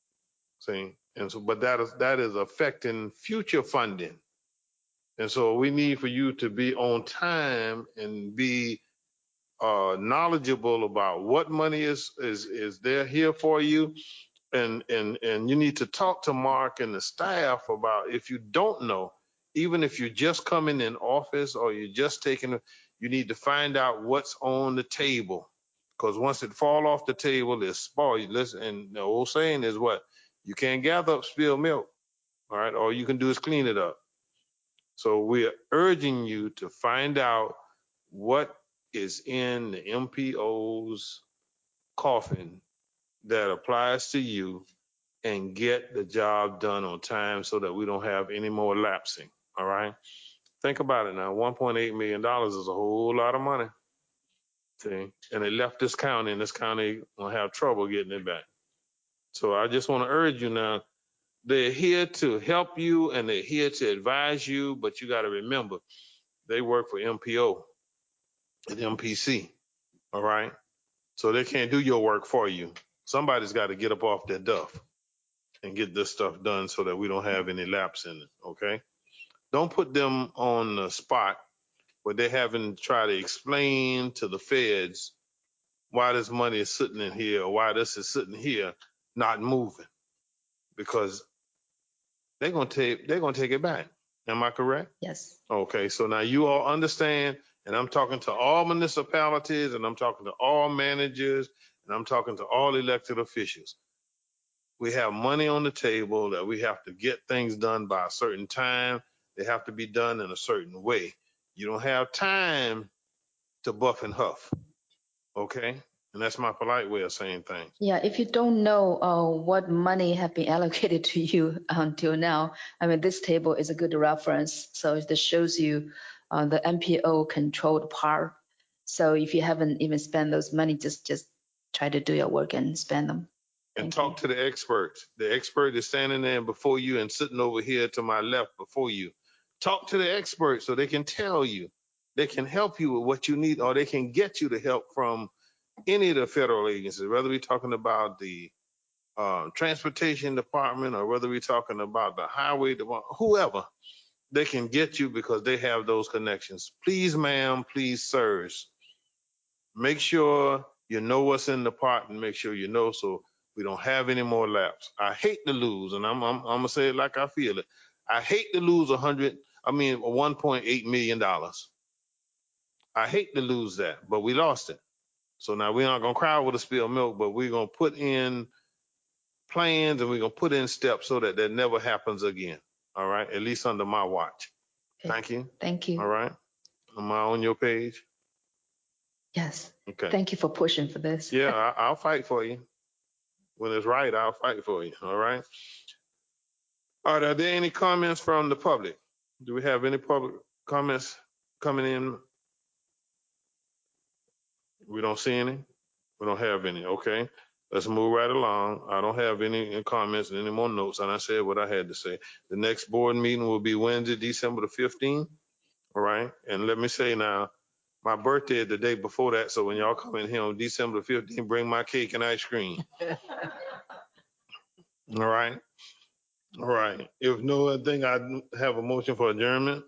See, and so, but that is affecting future funding. And so we need for you to be on time and be knowledgeable about what money is there here for you. And you need to talk to Mark and the staff about, if you don't know, even if you're just coming in office or you're just taking, you need to find out what's on the table. Because once it fall off the table, it's spoiled. Listen, and the old saying is what? You can't gather up spilled milk, all right? All you can do is clean it up. So we're urging you to find out what is in the MPO's coffin that applies to you and get the job done on time so that we don't have any more lapsing, all right? Think about it now, $1.8 million is a whole lot of money, see? And it left this county, and this county will have trouble getting it back. So I just want to urge you now, they're here to help you and they're here to advise you, but you got to remember, they work for MPO and MPC, all right? So they can't do your work for you. Somebody's got to get up off their duff and get this stuff done so that we don't have any lapse in it, okay? Don't put them on the spot where they're having to try to explain to the feds why this money is sitting in here or why this is sitting here not moving, because they're gonna take it back. Am I correct? Yes. Okay, so now you all understand, and I'm talking to all municipalities, and I'm talking to all managers, and I'm talking to all elected officials. We have money on the table that we have to get things done by a certain time. They have to be done in a certain way. You don't have time to buff and huff, okay? And that's my polite way of saying things. Yeah, if you don't know what money have been allocated to you until now, I mean, this table is a good reference. So it just shows you the MPO controlled part. So if you haven't even spent those money, just try to do your work and spend them. And talk to the experts. The expert is standing there before you and sitting over here to my left before you. Talk to the experts so they can tell you. They can help you with what you need, or they can get you the help from any of the federal agencies, whether we're talking about the transportation department or whether we're talking about the highway department, whoever, they can get you because they have those connections. Please, ma'am, please, sirs, make sure you know what's in the pot and make sure you know so we don't have any more laps. I hate to lose, and I'm gonna say it like I feel it. I hate to lose $1.8 million. I hate to lose that, but we lost it. So now we're not gonna cry over the spilled milk, but we're gonna put in plans and we're gonna put in steps so that that never happens again. All right, at least under my watch. Okay. Thank you. Thank you. All right. Am I on your page? Yes. Okay. Thank you for pushing for this. Yeah, I'll fight for you. When it's right, I'll fight for you. All right. All right. Are there any comments from the public? Do we have any public comments coming in? We don't see any. We don't have any. Okay. Let's move right along. I don't have any comments and any more notes, and I said what I had to say. The next board meeting will be Wednesday, December the 15th. All right. And let me say now, my birthday is the day before that. So when y'all come in here on December the 15th, bring my cake and ice cream. All right. All right. If no other thing, I have a motion for adjournment.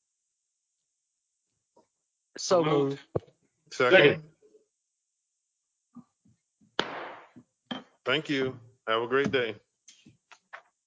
So moved. Second. Thank you. Have a great day.